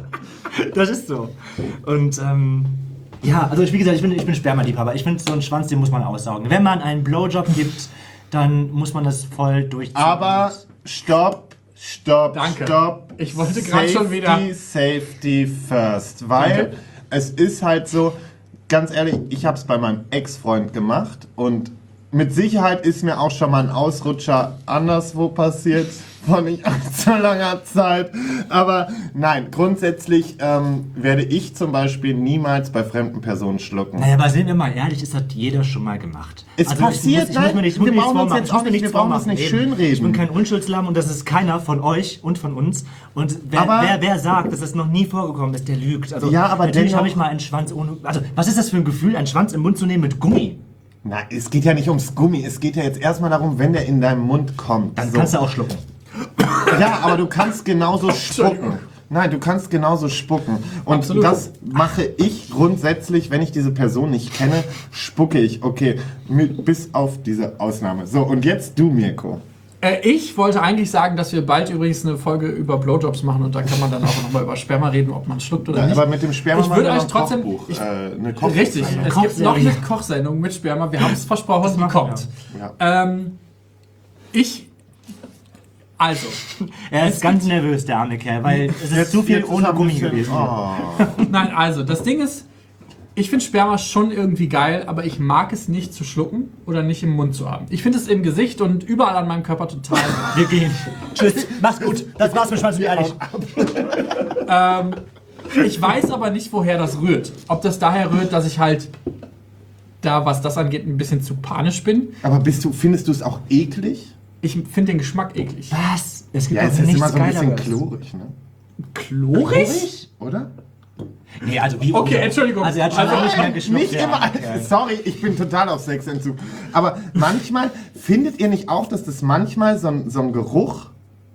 Das ist so. Und ja, also wie gesagt, ich bin Spermaliebhaber. Ich finde, so einen Schwanz, den muss man aussaugen. Wenn man einen Blowjob gibt, dann muss man das voll durchziehen. Aber stopp, Danke. stopp. Ich wollte gerade schon wieder- Safety first. Weil Danke. es ist halt so, ganz ehrlich, ich habe es bei meinem Ex-Freund gemacht und mit Sicherheit ist mir auch schon mal ein Ausrutscher anderswo passiert, vor nicht allzu langer Zeit. Aber nein, grundsätzlich werde ich zum Beispiel niemals bei fremden Personen schlucken. Naja, aber sind wir mal ehrlich, das hat jeder schon mal gemacht. Es passiert, ich muss mir nein, mir wir nichts brauchen uns vormachen. jetzt Ich muss auch mir nicht- nichts wir brauchen uns vormachen. nicht Eben. schönreden. Ich bin kein Unschuldslamm und das ist keiner von euch und von uns. Und wer sagt, dass das noch nie vorgekommen ist, der lügt. Also Ja, aber natürlich dennoch- habe ich mal einen Schwanz ohne... Also was ist das für ein Gefühl, einen Schwanz im Mund zu nehmen mit Gummi? Na, es geht ja nicht ums Gummi, es geht ja jetzt erstmal darum, wenn der in deinem Mund kommt. Dann so. kannst du auch schlucken. Ja, aber du kannst genauso spucken. Nein, du kannst genauso spucken. Und Absolut. das mache ich grundsätzlich, wenn ich diese Person nicht kenne, spucke ich. Okay, bis auf diese Ausnahme. So, und jetzt du, Mirko. Ich wollte eigentlich sagen, dass wir bald übrigens eine Folge über Blowjobs machen und da kann man dann auch nochmal über Sperma reden, ob man schluckt oder Ja, nicht. aber mit dem Sperma Ich machen würde wir euch noch ein trotzdem- Kochbuch, ich- eine Kochbuch. Richtig, es gibt Kochserie. noch eine Kochsendung mit Sperma. Wir haben es versprochen, die kommt. Ja. Also, Er ist ganz nervös, der arme Kerl, weil es ist zu viel Jetzt ist ohne er ein Gummi bisschen- gewesen. Oh. nein, also, das Ding ist, Ich finde Sperma schon irgendwie geil, aber ich mag es nicht zu schlucken oder nicht im Mund zu haben. Ich finde es im Gesicht und überall an meinem Körper total. Wir gehen. Tschüss. Mach's gut. Das war's mit Schwanz und ehrlich. Ich weiß aber nicht, woher das rührt. Ob das daher rührt, dass ich halt da, was das angeht, ein bisschen zu panisch bin. Aber findest du es auch eklig? Ich finde den Geschmack eklig. Was? Es gibt Ja, doch es ist nichts immer so ein bisschen Geileres. chlorig, ne? Chlorig? Oder? Nee, also wie Okay, Entschuldigung. Also er hat schon nicht mehr geschluckt. Nicht immer. Sorry, ich bin total auf Sexentzug. Aber manchmal, findet ihr nicht auch, dass das manchmal so ein Geruch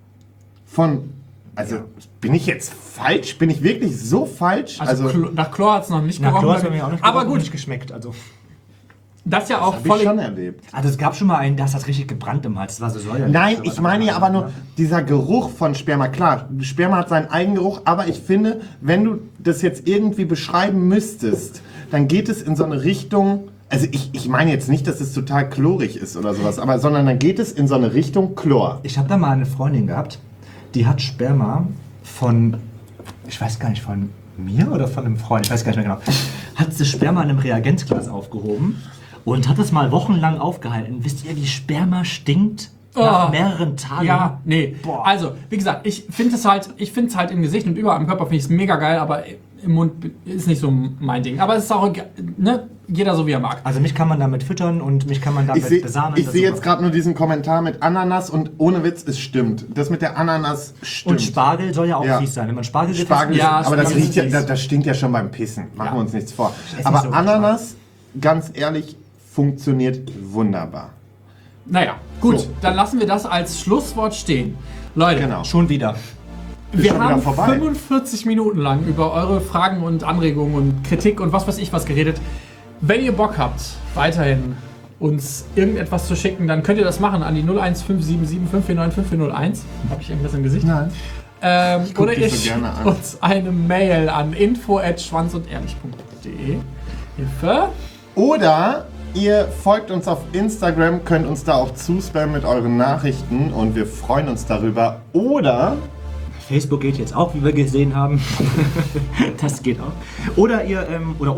von... Also, bin ich jetzt falsch? Bin ich wirklich so falsch? Also nach Chlor hat es noch nicht Nach gerochen. Chlor hat es mir auch nicht aber gerochen und gut, nicht geschmeckt. Also. das ist ja auch Hab ich voll... schon erlebt. Also es gab schon mal einen, das hat richtig gebrannt im Hals. Das war so säuerlich. Nein, ich meine ja aber nur dieser Geruch von Sperma. Klar, Sperma hat seinen Eigengeruch, aber ich finde, wenn du das jetzt irgendwie beschreiben müsstest, dann geht es in so eine Richtung... Also ich meine jetzt nicht, dass es total chlorig ist oder sowas, sondern dann geht es in so eine Richtung Chlor. Ich habe da mal eine Freundin gehabt, die hat Sperma von, ich weiß gar nicht, von mir oder von einem Freund, ich weiß gar nicht mehr genau, hat sie Sperma in einem Reagenzglas aufgehoben und hat es mal wochenlang aufgehalten. Wisst ihr, wie Sperma stinkt? Nach mehreren Tagen. Ja, nee. Boah. Also, wie gesagt, ich finde es halt im Gesicht und überall am Körper finde ich es mega geil, aber im Mund ist nicht so mein Ding. Aber es ist auch, ne, jeder so wie er mag. Also mich kann man damit füttern und mich kann man damit besamen. Ich Das sehe ist jetzt super. gerade nur diesen Kommentar mit Ananas und ohne Witz, es stimmt. Das mit der Ananas stimmt. Und Spargel soll ja auch Ja. fies sein. Wenn man Spargel Spargel, Ja, aber das Spargel riecht ja, ist fies. das stinkt ja schon beim Pissen. Machen Ja. wir uns nichts vor. nicht Aber so Ananas, ganz ehrlich, funktioniert wunderbar. Naja, gut, So. dann lassen wir das als Schlusswort stehen. Leute, Genau. schon wieder. Ist wir schon wieder haben vorbei. 45 Minuten lang über eure Fragen und Anregungen und Kritik und was weiß ich was geredet. Wenn ihr Bock habt, weiterhin uns irgendetwas zu schicken, dann könnt ihr das machen an die 01577549501. Habe ich irgendwas im Gesicht? Nein. guck Oder dich ihr so schickt gerne an. uns eine Mail an info@schwanzundehrlich.de. Hilfe. Oder ihr folgt uns auf Instagram, könnt uns da auch zuspammen mit euren Nachrichten und wir freuen uns darüber. Oder Facebook geht jetzt auch, wie wir gesehen haben. Das geht auch. Oder ihr, oder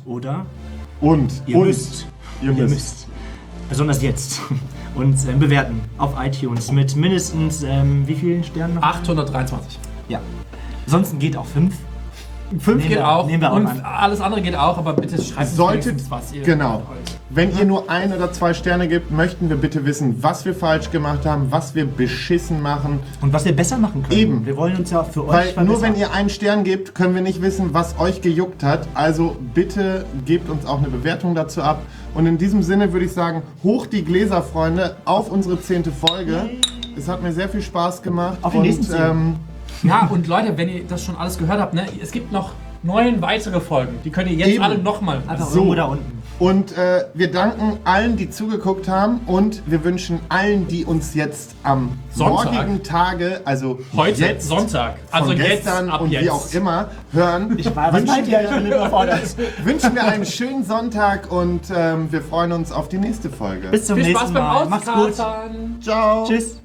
ihr müsst. Ihr müsst. Besonders jetzt. Uns bewerten auf iTunes mit mindestens, wie vielen Sternen? 823. Ja. Ansonsten geht auch 5. 5 Nehmen geht wir- auch nehmen wir auch und an. alles andere geht auch, aber bitte schreibt uns Solltet, wenigstens, was ihr genau. wollt. Wenn ihr nur 1 oder 2 Sterne gebt, möchten wir bitte wissen, was wir falsch gemacht haben, was wir beschissen machen. Und was wir besser machen können. Eben. Wir wollen uns ja auch für euch Weil verbessern. nur wenn ihr einen Stern gebt, können wir nicht wissen, was euch gejuckt hat. Also bitte gebt uns auch eine Bewertung dazu ab. Und in diesem Sinne würde ich sagen, hoch die Gläser, Freunde, auf unsere 10. Folge. Es hat mir sehr viel Spaß gemacht. Auf die nächsten 10. Ja, und Leute, wenn ihr das schon alles gehört habt, ne, es gibt noch 9 weitere Folgen. Die könnt ihr jetzt Eben. alle nochmal. Einfach So. irgendwo da unten. Und wir danken allen, die zugeguckt haben und wir wünschen allen, die uns jetzt am Sonntag. morgigen Tage, also Heute jetzt, Sonntag. Also von jetzt, gestern ab und jetzt. wie auch immer, hören, Was meint ihr? Ich bin überfordert. wünschen wir einen schönen Sonntag und wir freuen uns auf die nächste Folge. Bis zum Viel nächsten Spaß beim Mal. Macht's gut. Auskatern. Ciao. Tschüss.